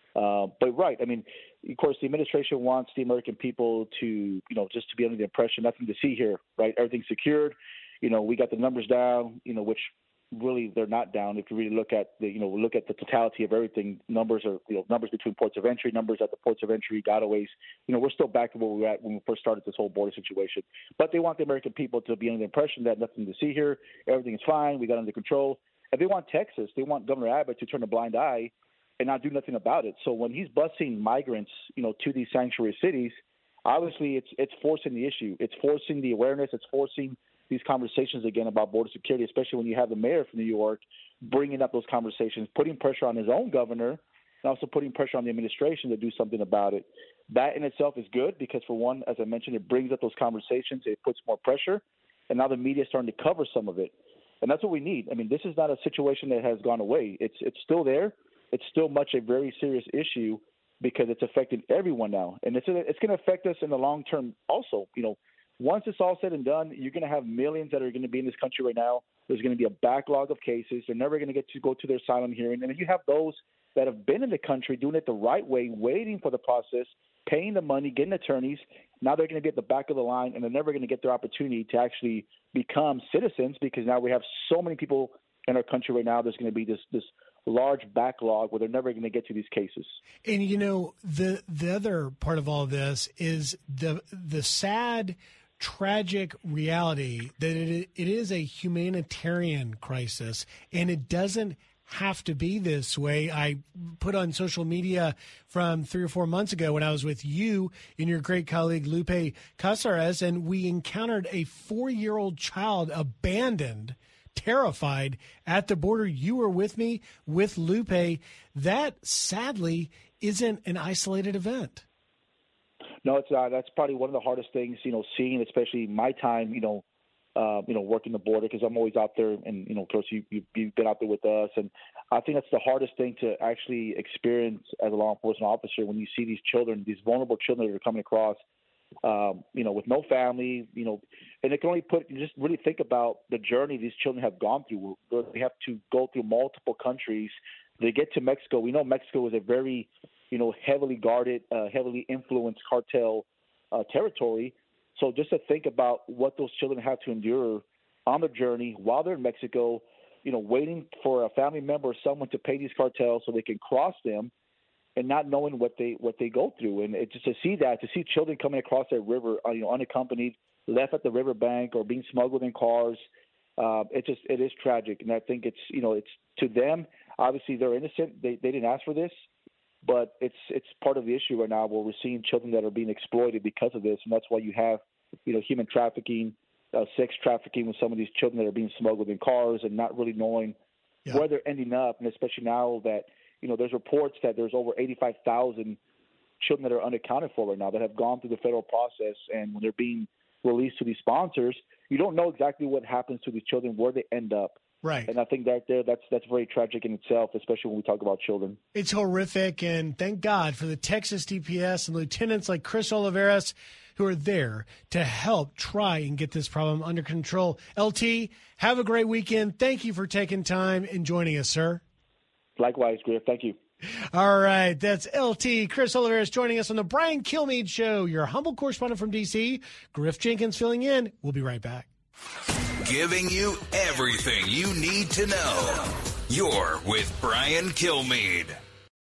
But, right, I mean, of course, the administration wants the American people to, just to be under the impression, nothing to see here, right? Everything's secured. We got the numbers down, which really they're not down. If you really look at the totality of everything, numbers are, numbers between ports of entry, numbers at the ports of entry, gotaways, we're still back to where we were at when we first started this whole border situation. But they want the American people to be under the impression that nothing to see here, everything is fine, we got under control. And they want Texas, they want Governor Abbott to turn a blind eye and not do nothing about it. So when he's busing migrants, to these sanctuary cities, obviously it's forcing the issue. It's forcing the awareness. It's forcing these conversations again about border security, especially when you have the mayor from New York bringing up those conversations, putting pressure on his own governor, and also putting pressure on the administration to do something about it. That in itself is good because, for one, as I mentioned, it brings up those conversations. It puts more pressure, and now the media is starting to cover some of it. And that's what we need. I mean, this is not a situation that has gone away. It's still there. It's still much a very serious issue because it's affecting everyone now. And it's going to affect us in the long term also. Once it's all said and done, you're going to have millions that are going to be in this country right now. There's going to be a backlog of cases. They're never going to get to go to their asylum hearing. And then you have those that have been in the country doing it the right way, waiting for the process, paying the money, getting attorneys. Now they're going to be at the back of the line, and they're never going to get their opportunity to actually become citizens because now we have so many people in our country right now. There's going to be this large backlog where they're never going to get to these cases. And, the other part of all this is the sad tragic reality that it is a humanitarian crisis, and it doesn't have to be this way. I put on social media from 3 or 4 months ago when I was with you and your great colleague Lupe Casares, and we encountered a 4-year-old child abandoned, terrified at the border. You were with me with Lupe. That sadly isn't an isolated event. No, it's not. That's probably one of the hardest things, seeing, especially my time, working the border, because I'm always out there, and of course you've been out there with us, and I think that's the hardest thing to actually experience as a law enforcement officer when you see these children, these vulnerable children that are coming across, with no family, and it can only just really think about the journey these children have gone through. They have to go through multiple countries. They get to Mexico. We know Mexico is a very heavily guarded, heavily influenced cartel territory. So just to think about what those children have to endure on the journey while they're in Mexico, waiting for a family member or someone to pay these cartels so they can cross them, and not knowing what they go through, and just to see children coming across that river, unaccompanied, left at the riverbank or being smuggled in cars. It is tragic, and I think it's to them. Obviously, they're innocent. They didn't ask for this, but it's part of the issue right now where we're seeing children that are being exploited because of this, and that's why you have human trafficking, sex trafficking with some of these children that are being smuggled in cars and not really knowing where they're ending up, and especially now that there's reports that there's over 85,000 children that are unaccounted for right now that have gone through the federal process, and when they're being released to these sponsors, you don't know exactly what happens to these children, where they end up. Right. And I think that's very tragic in itself, especially when we talk about children. It's horrific, and thank God for the Texas DPS and lieutenants like Chris Oliveras who are there to help try and get this problem under control. LT, have a great weekend. Thank you for taking time and joining us, sir. Likewise, Griff. Thank you. All right, that's LT, Chris Oliveras, joining us on the Brian Kilmeade Show. Your humble correspondent from D.C., Griff Jenkins filling in. We'll be right back. Giving you everything you need to know. You're with Brian Kilmeade.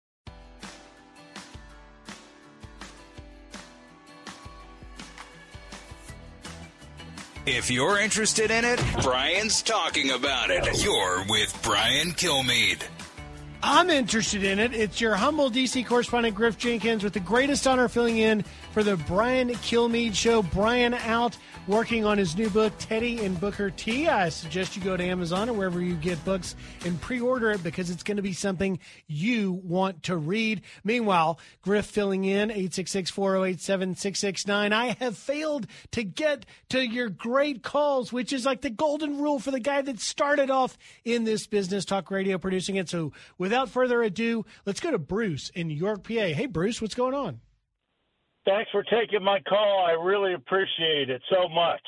If you're interested in it, Brian's talking about it. You're with Brian Kilmeade. I'm interested in it. It's your humble D.C. correspondent, Griff Jenkins, with the greatest honor filling in for the Brian Kilmeade Show. Brian out working on his new book, Teddy and Booker T. I suggest you go to Amazon or wherever you get books and pre-order it because it's going to be something you want to read. Meanwhile, Griff filling in, 866-408-7669. I have failed to get to your great calls, which is like the golden rule for the guy that started off in this business, talk radio, producing it. So without further ado, let's go to Bruce in York, PA. Hey, Bruce, what's going on? Thanks for taking my call. I really appreciate it so much.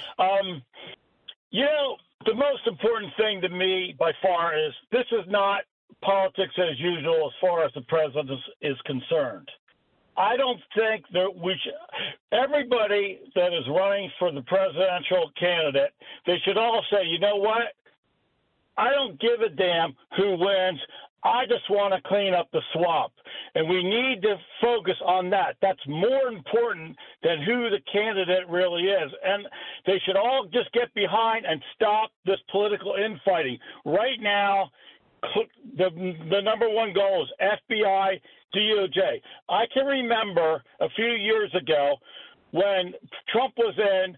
The most important thing to me by far is this is not politics as usual as far as the president is concerned. I don't think that everybody that is running for the presidential candidate, they should all say, you know what? I don't give a damn who wins. I just want to clean up the swamp. And we need to focus on that. That's more important than who the candidate really is. And they should all just get behind and stop this political infighting. Right now, the number one goal is FBI, DOJ. I can remember a few years ago when Trump was in,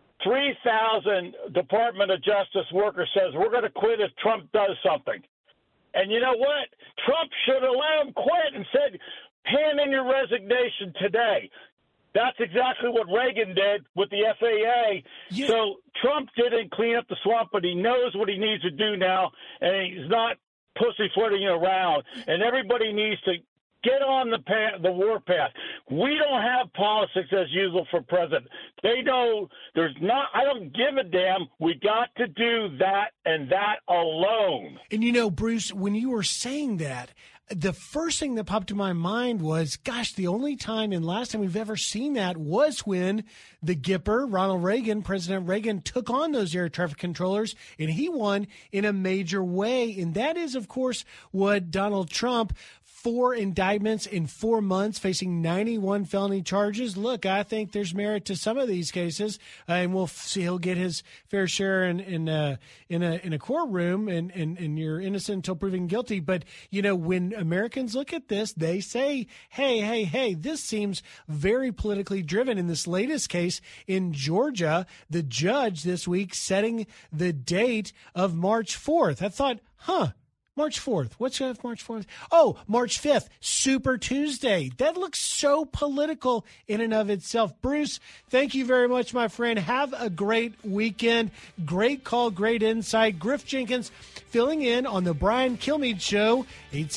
3,000 Department of Justice workers says, we're going to quit if Trump does something. And you know what? Trump should have let him quit and said, hand in your resignation today. That's exactly what Reagan did with the FAA. Yeah. So Trump didn't clean up the swamp, but he knows what he needs to do now, and he's not pussyfooting around. And everybody needs to get on the warpath. We don't have politics as usual for president. They know there's not. I don't give a damn. We got to do that and that alone. And Bruce, when you were saying that, the first thing that popped to my mind was, gosh, the only time and last time we've ever seen that was when the Gipper, Ronald Reagan, President Reagan, took on those air traffic controllers, and he won in a major way. And that is, of course, what Donald Trump, 4 indictments in 4 months, facing 91 felony charges. Look, I think there's merit to some of these cases, and we'll see he'll get his fair share in a courtroom, and you're innocent until proven guilty. But when Americans look at this, they say, hey, this seems very politically driven. In this latest case in Georgia, the judge this week setting the date of March 4th. I thought, March 4th. What's March 4th? Oh, March 5th, Super Tuesday. That looks so political in and of itself. Bruce, thank you very much, my friend. Have a great weekend. Great call, great insight. Griff Jenkins filling in on the Brian Kilmeade Show,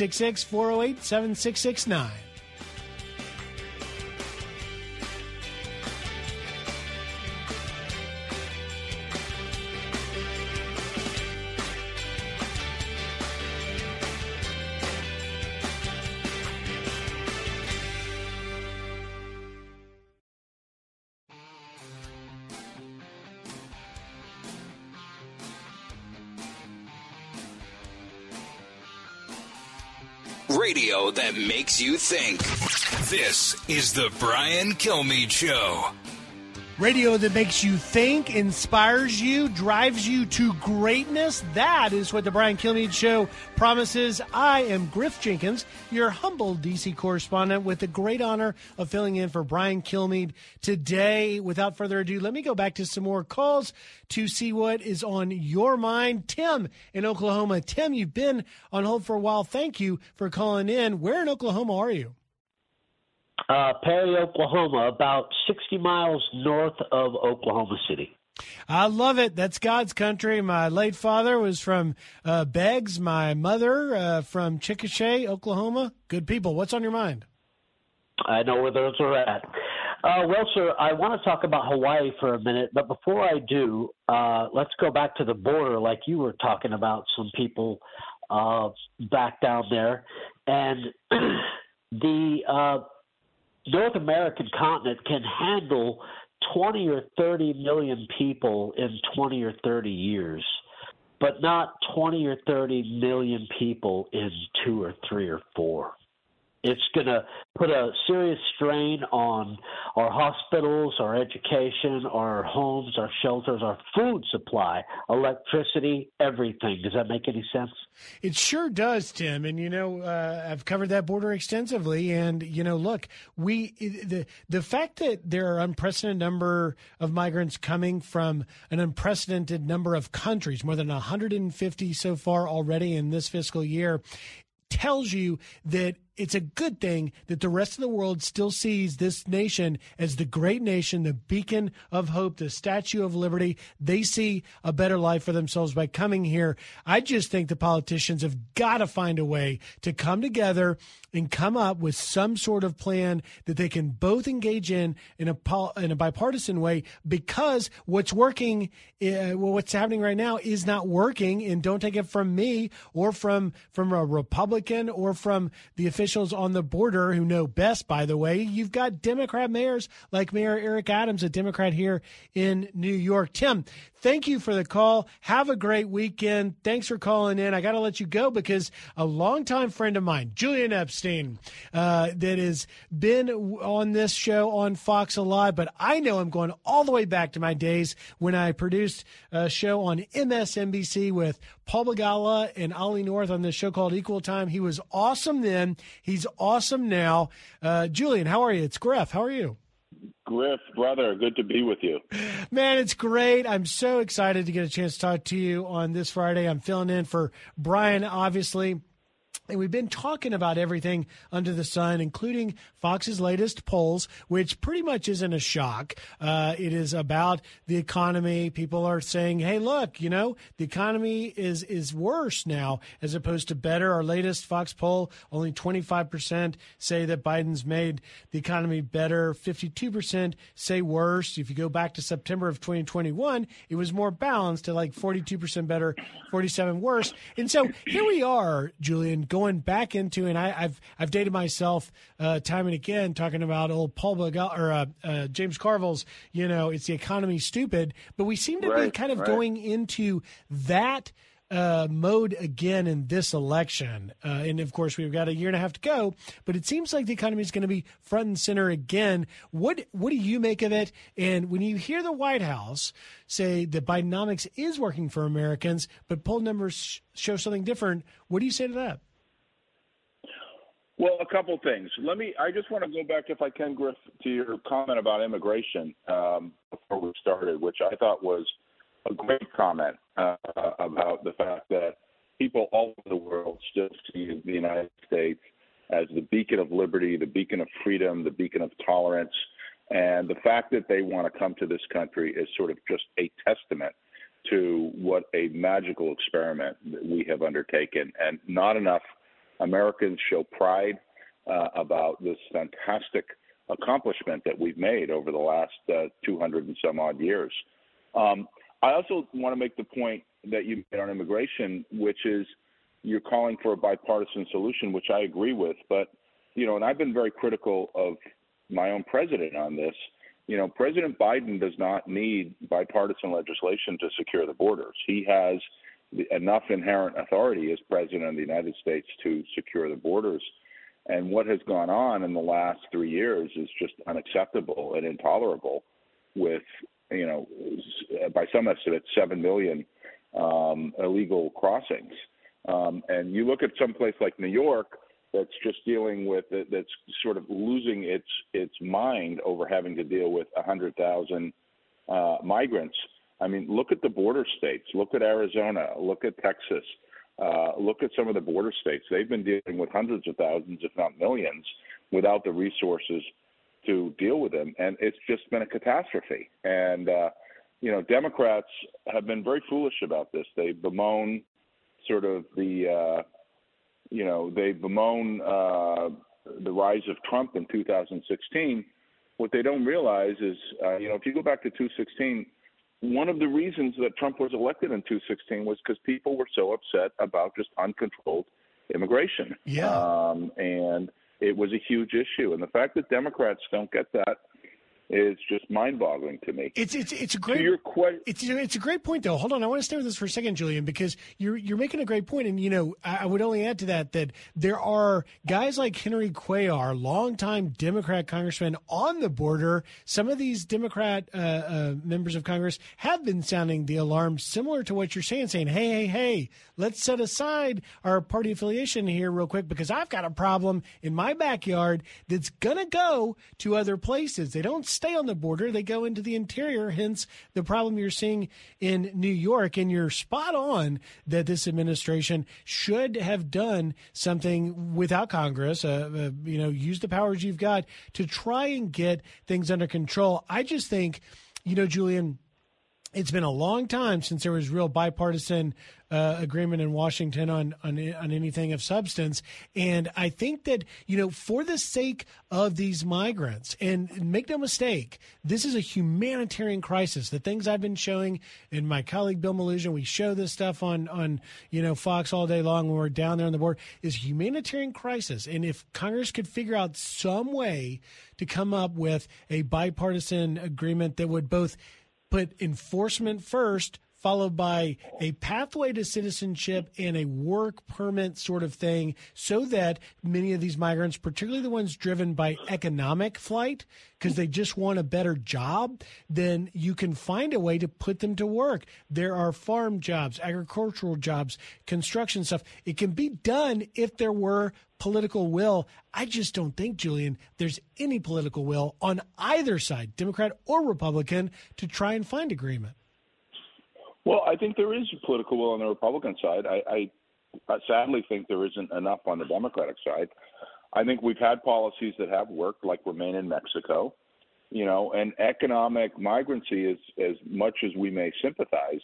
866-408-7669. Radio that makes you think. This is the Brian Kilmeade Show. Radio that makes you think, inspires you, drives you to greatness. That is what the Brian Kilmeade Show promises. I am Griff Jenkins, your humble D.C. correspondent, with the great honor of filling in for Brian Kilmeade today. Without further ado, let me go back to some more calls to see what is on your mind. Tim in Oklahoma. Tim, you've been on hold for a while. Thank you for calling in. Where in Oklahoma are you? Perry, Oklahoma, about 60 miles north of Oklahoma City. I love it. That's God's country. My late father was from Beggs. My mother from Chickasha, Oklahoma. Good people. What's on your mind? I know where those are at. Well, sir, I want to talk about Hawaii for a minute, but before I do, let's go back to the border like you were talking about some people back down there. And the North American continent can handle 20 or 30 million people in 20 or 30 years, but not 20 or 30 million people in 2 or 3 or 4. It's going to put a serious strain on our hospitals, our education, our homes, our shelters, our food supply, electricity, everything. Does that make any sense? It sure does, Tim. And, I've covered that border extensively. And, look, the fact that there are unprecedented number of migrants coming from an unprecedented number of countries, more than 150 so far already in this fiscal year, tells you that it's a good thing that the rest of the world still sees this nation as the great nation, the beacon of hope, the Statue of Liberty. They see a better life for themselves by coming here. I just think the politicians have got to find a way to come together and come up with some sort of plan that they can both engage in a bipartisan way, because what's working, what's happening right now is not working. And don't take it from me or from a Republican or from the officials on the border who know best, by the way. You've got Democrat mayors like Mayor Eric Adams, a Democrat here in New York. Tim, thank you for the call. Have a great weekend. Thanks for calling in. I got to let you go because a longtime friend of mine, Julian Epstein, that has been on this show on Fox a lot, but I know him going all the way back to my days when I produced a show on MSNBC with Paul Begala and Ollie North on this show called Equal Time. He was awesome then. He's awesome now. Julian, how are you? It's Griff. How are you? Griff, brother, good to be with you. Man, it's great. I'm so excited to get a chance to talk to you on this Friday. I'm filling in for Brian, obviously. And we've been talking about everything under the sun, including Fox's latest polls, which pretty much isn't a shock. It is about the economy. People are saying, hey, look, the economy is worse now as opposed to better. Our latest Fox poll, only 25% say that Biden's made the economy better. 52% say worse. If you go back to September of 2021, it was more balanced at like 42% better, 47% worse. And so here we are, Julian, going back into, and I've dated myself time and again talking about old Paul Begala or James Carville's, it's the economy stupid, but we seem to be kind of going into that mode again in this election. And of course, we've got a year and a half to go, but it seems like the economy is going to be front and center again. What do you make of it? And when you hear the White House say that Bidenomics is working for Americans, but poll numbers show something different, what do you say to that? Well, a couple things. I just want to go back, if I can, Griff, to your comment about immigration before we started, which I thought was a great comment about the fact that people all over the world still see the United States as the beacon of liberty, the beacon of freedom, the beacon of tolerance. And the fact that they want to come to this country is sort of just a testament to what a magical experiment that we have undertaken. And not enough Americans show pride about this fantastic accomplishment that we've made over the last 200 and some odd years. I also want to make the point that you made on immigration, which is you're calling for a bipartisan solution, which I agree with. But, and I've been very critical of my own president on this. President Biden does not need bipartisan legislation to secure the borders. He has enough inherent authority as president of the United States to secure the borders. And what has gone on in the last 3 years is just unacceptable and intolerable. with, by some estimates, 7 million illegal crossings. And you look at some place like New York that's just dealing with it, that's sort of losing its mind over having to deal with 100,000 migrants. I mean, look at the border states. Look at Arizona. Look at Texas. Look at some of the border states. They've been dealing with hundreds of thousands, if not millions, without the resources to deal with them. And it's just been a catastrophe. And, Democrats have been very foolish about this. They bemoan sort of the rise of Trump in 2016. What they don't realize is, if you go back to 2016, one of the reasons that Trump was elected in 2016 was because people were so upset about just uncontrolled immigration. Yeah. And it was a huge issue. And the fact that Democrats don't get that is just mind-boggling to me. It's a great it's a great point, though. Hold on, I want to stay with this for a second, Julian, because you're making a great point. And I would only add to that there are guys like Henry Cuellar, longtime Democrat congressman on the border. Some of these Democrat members of Congress have been sounding the alarm, similar to what you're saying, hey, let's set aside our party affiliation here real quick, because I've got a problem in my backyard that's gonna go to other places. They don't stay on the border, they go into the interior, hence the problem you're seeing in New York. And you're spot on that this administration should have done something without Congress, use the powers you've got to try and get things under control. I just think, Julian, it's been a long time since there was real bipartisan agreement in Washington on anything of substance. And I think that, for the sake of these migrants, and make no mistake, this is a humanitarian crisis. The things I've been showing, and my colleague Bill Malugin, we show this stuff on Fox all day long when we're down there on the board, is a humanitarian crisis. And if Congress could figure out some way to come up with a bipartisan agreement that would both put enforcement first, followed by a pathway to citizenship and a work permit sort of thing, so that many of these migrants, particularly the ones driven by economic flight, because they just want a better job, then you can find a way to put them to work. There are farm jobs, agricultural jobs, construction stuff. It can be done if there were political will. I just don't think, Julian, there's any political will on either side, Democrat or Republican, to try and find agreement. Well, I think there is political will on the Republican side. I sadly think there isn't enough on the Democratic side. I think we've had policies that have worked, like Remain in Mexico, and economic migrancy, is, as much as we may sympathize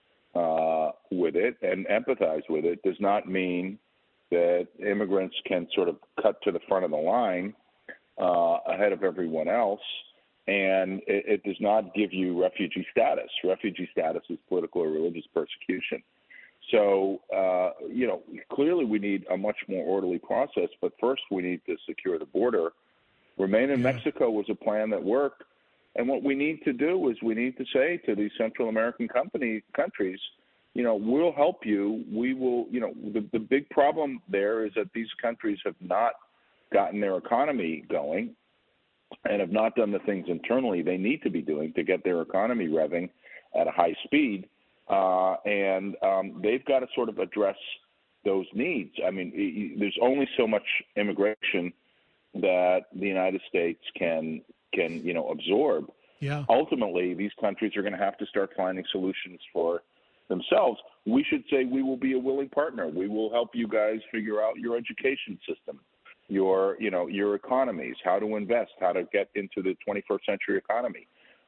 with it and empathize with it, does not mean that immigrants can sort of cut to the front of the line ahead of everyone else. And it does not give you refugee status. Refugee status is political or religious persecution. So, clearly we need a much more orderly process, but first we need to secure the border. Remain in Mexico was a plan that worked. And what we need to do is we need to say to these Central American countries, we'll help you. We will, the big problem there is that these countries have not gotten their economy going and have not done the things internally they need to be doing to get their economy revving at a high speed. And they've got to sort of address those needs. I mean, there's only so much immigration that the United States can absorb. Yeah. Ultimately, these countries are going to have to start finding solutions for themselves. We should say we will be a willing partner. We will help you guys figure out your education system, your economies, how to invest, how to get into the 21st century economy.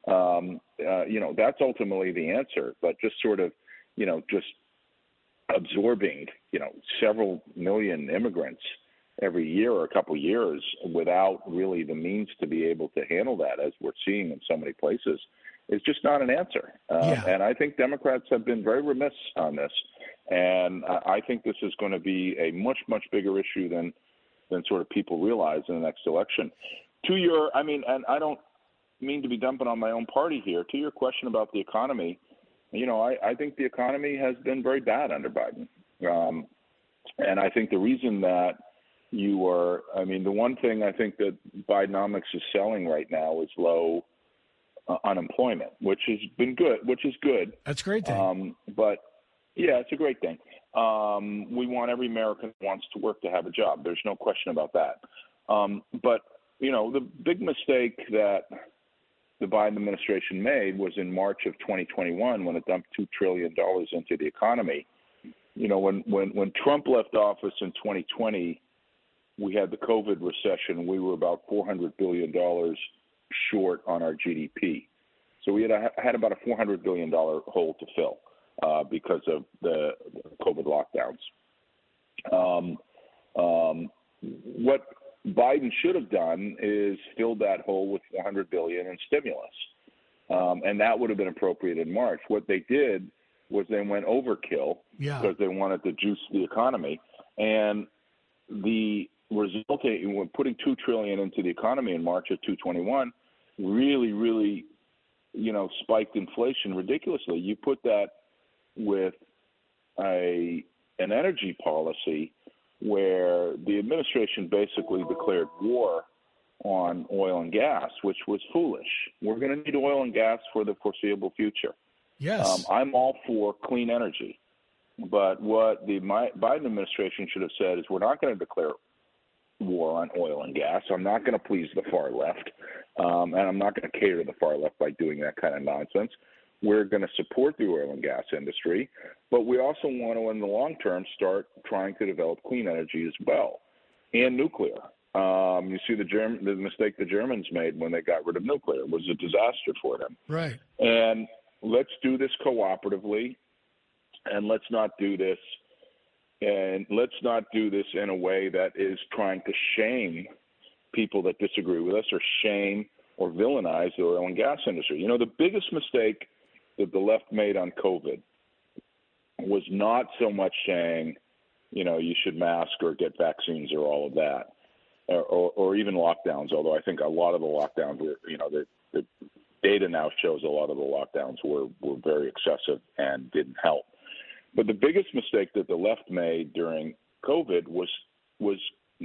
That's ultimately the answer. But just sort of, just absorbing, several million immigrants every year or a couple of years without really the means to be able to handle that, as we're seeing in so many places, is just not an answer. And I think Democrats have been very remiss on this. And I think this is going to be a much, much bigger issue than sort of people realize in the next election. And I don't mean to be dumping on my own party here. To your question about the economy, I think the economy has been very bad under Biden. And I think the reason that the one thing I think that Bidenomics is selling right now is low unemployment, which has been good. Which is good. That's a great thing. But yeah, it's a great thing. We want every American who wants to work to have a job. There's no question about that. But the big mistake that the Biden administration made was in March of 2021 when it dumped $2 trillion into the economy. When Trump left office in 2020, we had the COVID recession. We were about $400 billion short on our GDP. So we had about a $400 billion hole to fill because of the COVID lockdowns. What Biden should have done is filled that hole with $400 billion in stimulus, and that would have been appropriate in March. What they did was they went overkill because they wanted to juice the economy, and the result in putting $2 trillion into the economy in March of 2021 really spiked inflation ridiculously. You put that with an energy policy where the administration basically declared war on oil and gas, which was foolish. We're going to need oil and gas for the foreseeable future. Yes. I'm all for clean energy. But what the Biden administration should have said is we're not going to declare war on oil and gas. I'm not going to please the far left, and I'm not going to cater to the far left by doing that kind of nonsense. We're going to support the oil and gas industry, but we also want to, in the long term, start trying to develop clean energy as well, and nuclear. You see the mistake the Germans made when they got rid of nuclear. It was a disaster for them. Right. And let's do this cooperatively, and let's not do this in a way that is trying to shame people that disagree with us or shame or villainize the oil and gas industry. The biggest mistake that the left made on COVID was not so much saying, you should mask or get vaccines or all of that, or even lockdowns, although I think a lot of the lockdowns were, the data now shows a lot of the lockdowns were very excessive and didn't help. But the biggest mistake that the left made during COVID was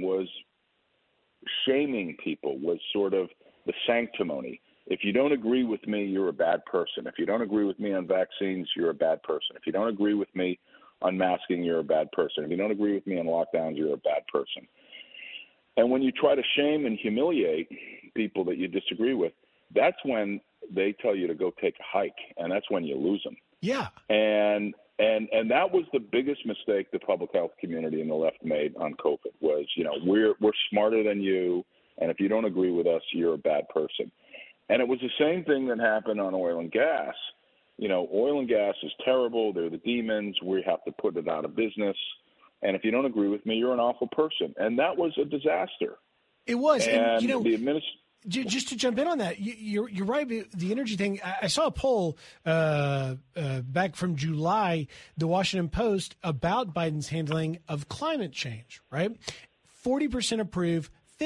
shaming people, was sort of the sanctimony. If you don't agree with me, you're a bad person. If you don't agree with me on vaccines, you're a bad person. If you don't agree with me on masking, you're a bad person. If you don't agree with me on lockdowns, you're a bad person. And when you try to shame and humiliate people that you disagree with, that's when they tell you to go take a hike, and that's when you lose them. Yeah. And that was the biggest mistake the public health community and the left made on COVID was, we're smarter than you, and if you don't agree with us, you're a bad person. And it was the same thing that happened on oil and gas. Oil and gas is terrible. They're the demons. We have to put it out of business. And if you don't agree with me, you're an awful person. And that was a disaster. It was. And the just to jump in on that, you're right. The energy thing. I saw a poll back from July, the Washington Post, about Biden's handling of climate change. Right, 40% approve,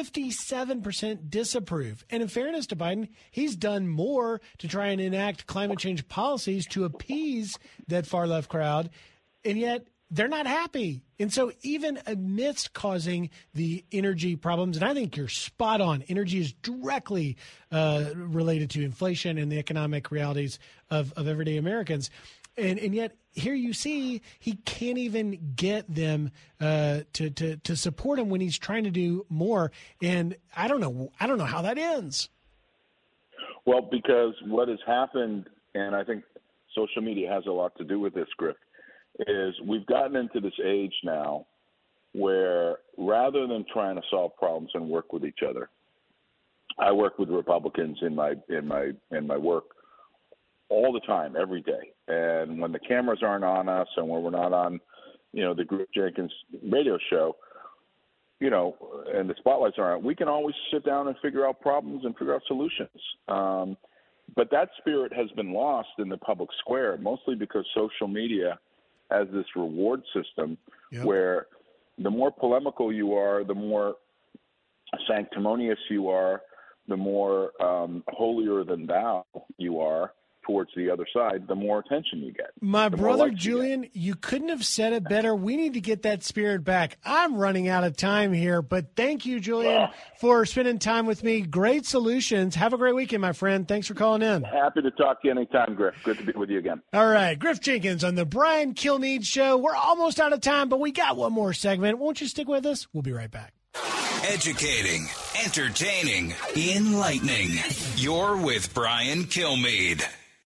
57% disapprove. And in fairness to Biden, he's done more to try and enact climate change policies to appease that far left crowd, and yet they're not happy. And so even amidst causing the energy problems, and I think you're spot on, energy is directly related to inflation and the economic realities of everyday Americans. And yet here you see he can't even get them to support him when he's trying to do more. And I don't know how that ends. Well, because what has happened, and I think social media has a lot to do with this, Griff, is we've gotten into this age now where rather than trying to solve problems and work with each other, I work with Republicans in my work all the time, every day. And when the cameras aren't on us and when we're not on, the Griff Jenkins radio show, and the spotlights aren't, we can always sit down and figure out problems and figure out solutions. But that spirit has been lost in the public square, mostly because social media has this reward system where the more polemical you are, the more sanctimonious you are, the more holier than thou you are, towards the other side, the more attention you get. My the brother Julian, you couldn't have said it better. We need to get that spirit back. I'm running out of time here, but thank you, Julian, for spending time with me. Great solutions. Have a great weekend, my friend. Thanks for calling in. Happy to talk to you anytime, Griff. Good to be with you again. All right, Griff Jenkins on the Brian Kilmeade Show. We're almost out of time, but we got one more segment. Won't you stick with us? We'll be right back. Educating, entertaining, enlightening. You're with Brian Kilmeade.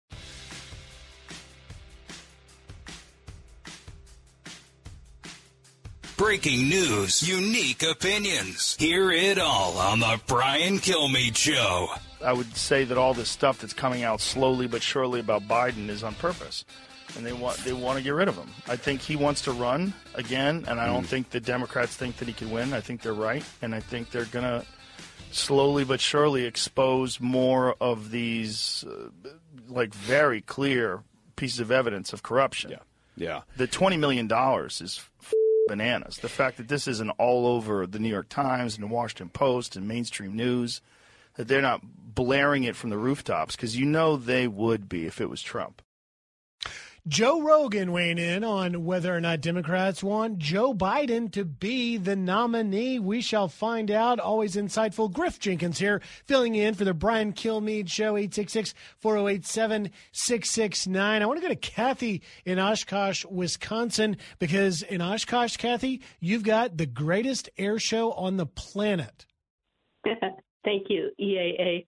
Breaking news, unique opinions. Hear it all on the Brian Kilmeade Show. I would say that all this stuff that's coming out slowly but surely about Biden is on purpose. And they want to get rid of him. I think he wants to run again, and I don't think the Democrats think that he can win. I think they're right, and I think they're going to slowly but surely expose more of these very clear pieces of evidence of corruption. Yeah. The $20 million is bananas. The fact that this isn't all over the New York Times and the Washington Post and mainstream news, that they're not blaring it from the rooftops, because they would be if it was Trump. Joe Rogan weighing in on whether or not Democrats want Joe Biden to be the nominee. We shall find out. Always insightful. Griff Jenkins here, filling in for the Brian Kilmeade Show, 866-408-7669. I want to go to Kathy in Oshkosh, Wisconsin, because in Oshkosh, Kathy, you've got the greatest air show on the planet. Thank you, EAA.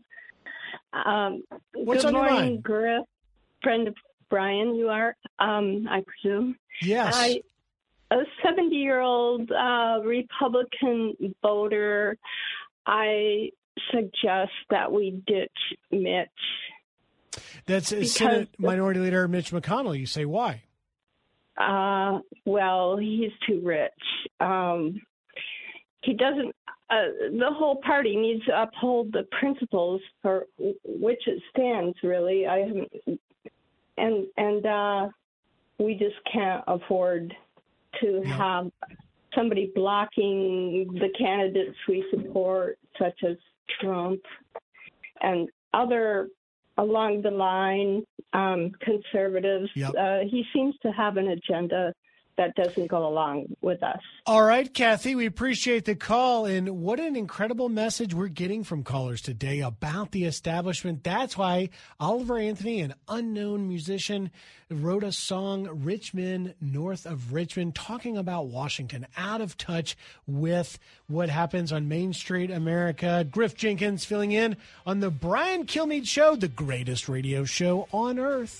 What's good on your morning, mind? Griff. Friend of Brian, you are, I presume. Yes. A 70-year-old Republican voter, I suggest that we ditch Mitch. That's Senate Minority Leader Mitch McConnell. You say why? Well, he's too rich. He doesn't. The whole party needs to uphold the principles for which it stands. Really, and we just can't afford to have somebody blocking the candidates we support, such as Trump and other along the line conservatives. He seems to have an agenda that doesn't go along with us. All right, Kathy, we appreciate the call. And what an incredible message we're getting from callers today about the establishment. That's why Oliver Anthony, an unknown musician, wrote a song, Rich Men North of Richmond, talking about Washington, out of touch with what happens on Main Street America. Griff Jenkins filling in on the Brian Kilmeade Show, the greatest radio show on earth.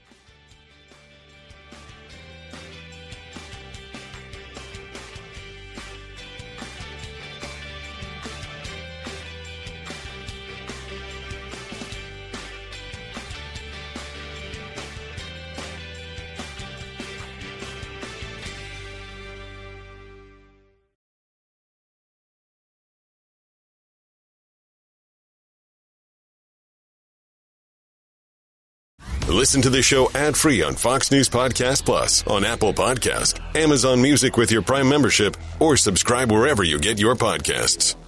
Listen to the show ad-free on Fox News Podcast Plus, on Apple Podcast, Amazon Music with your Prime membership, or subscribe wherever you get your podcasts.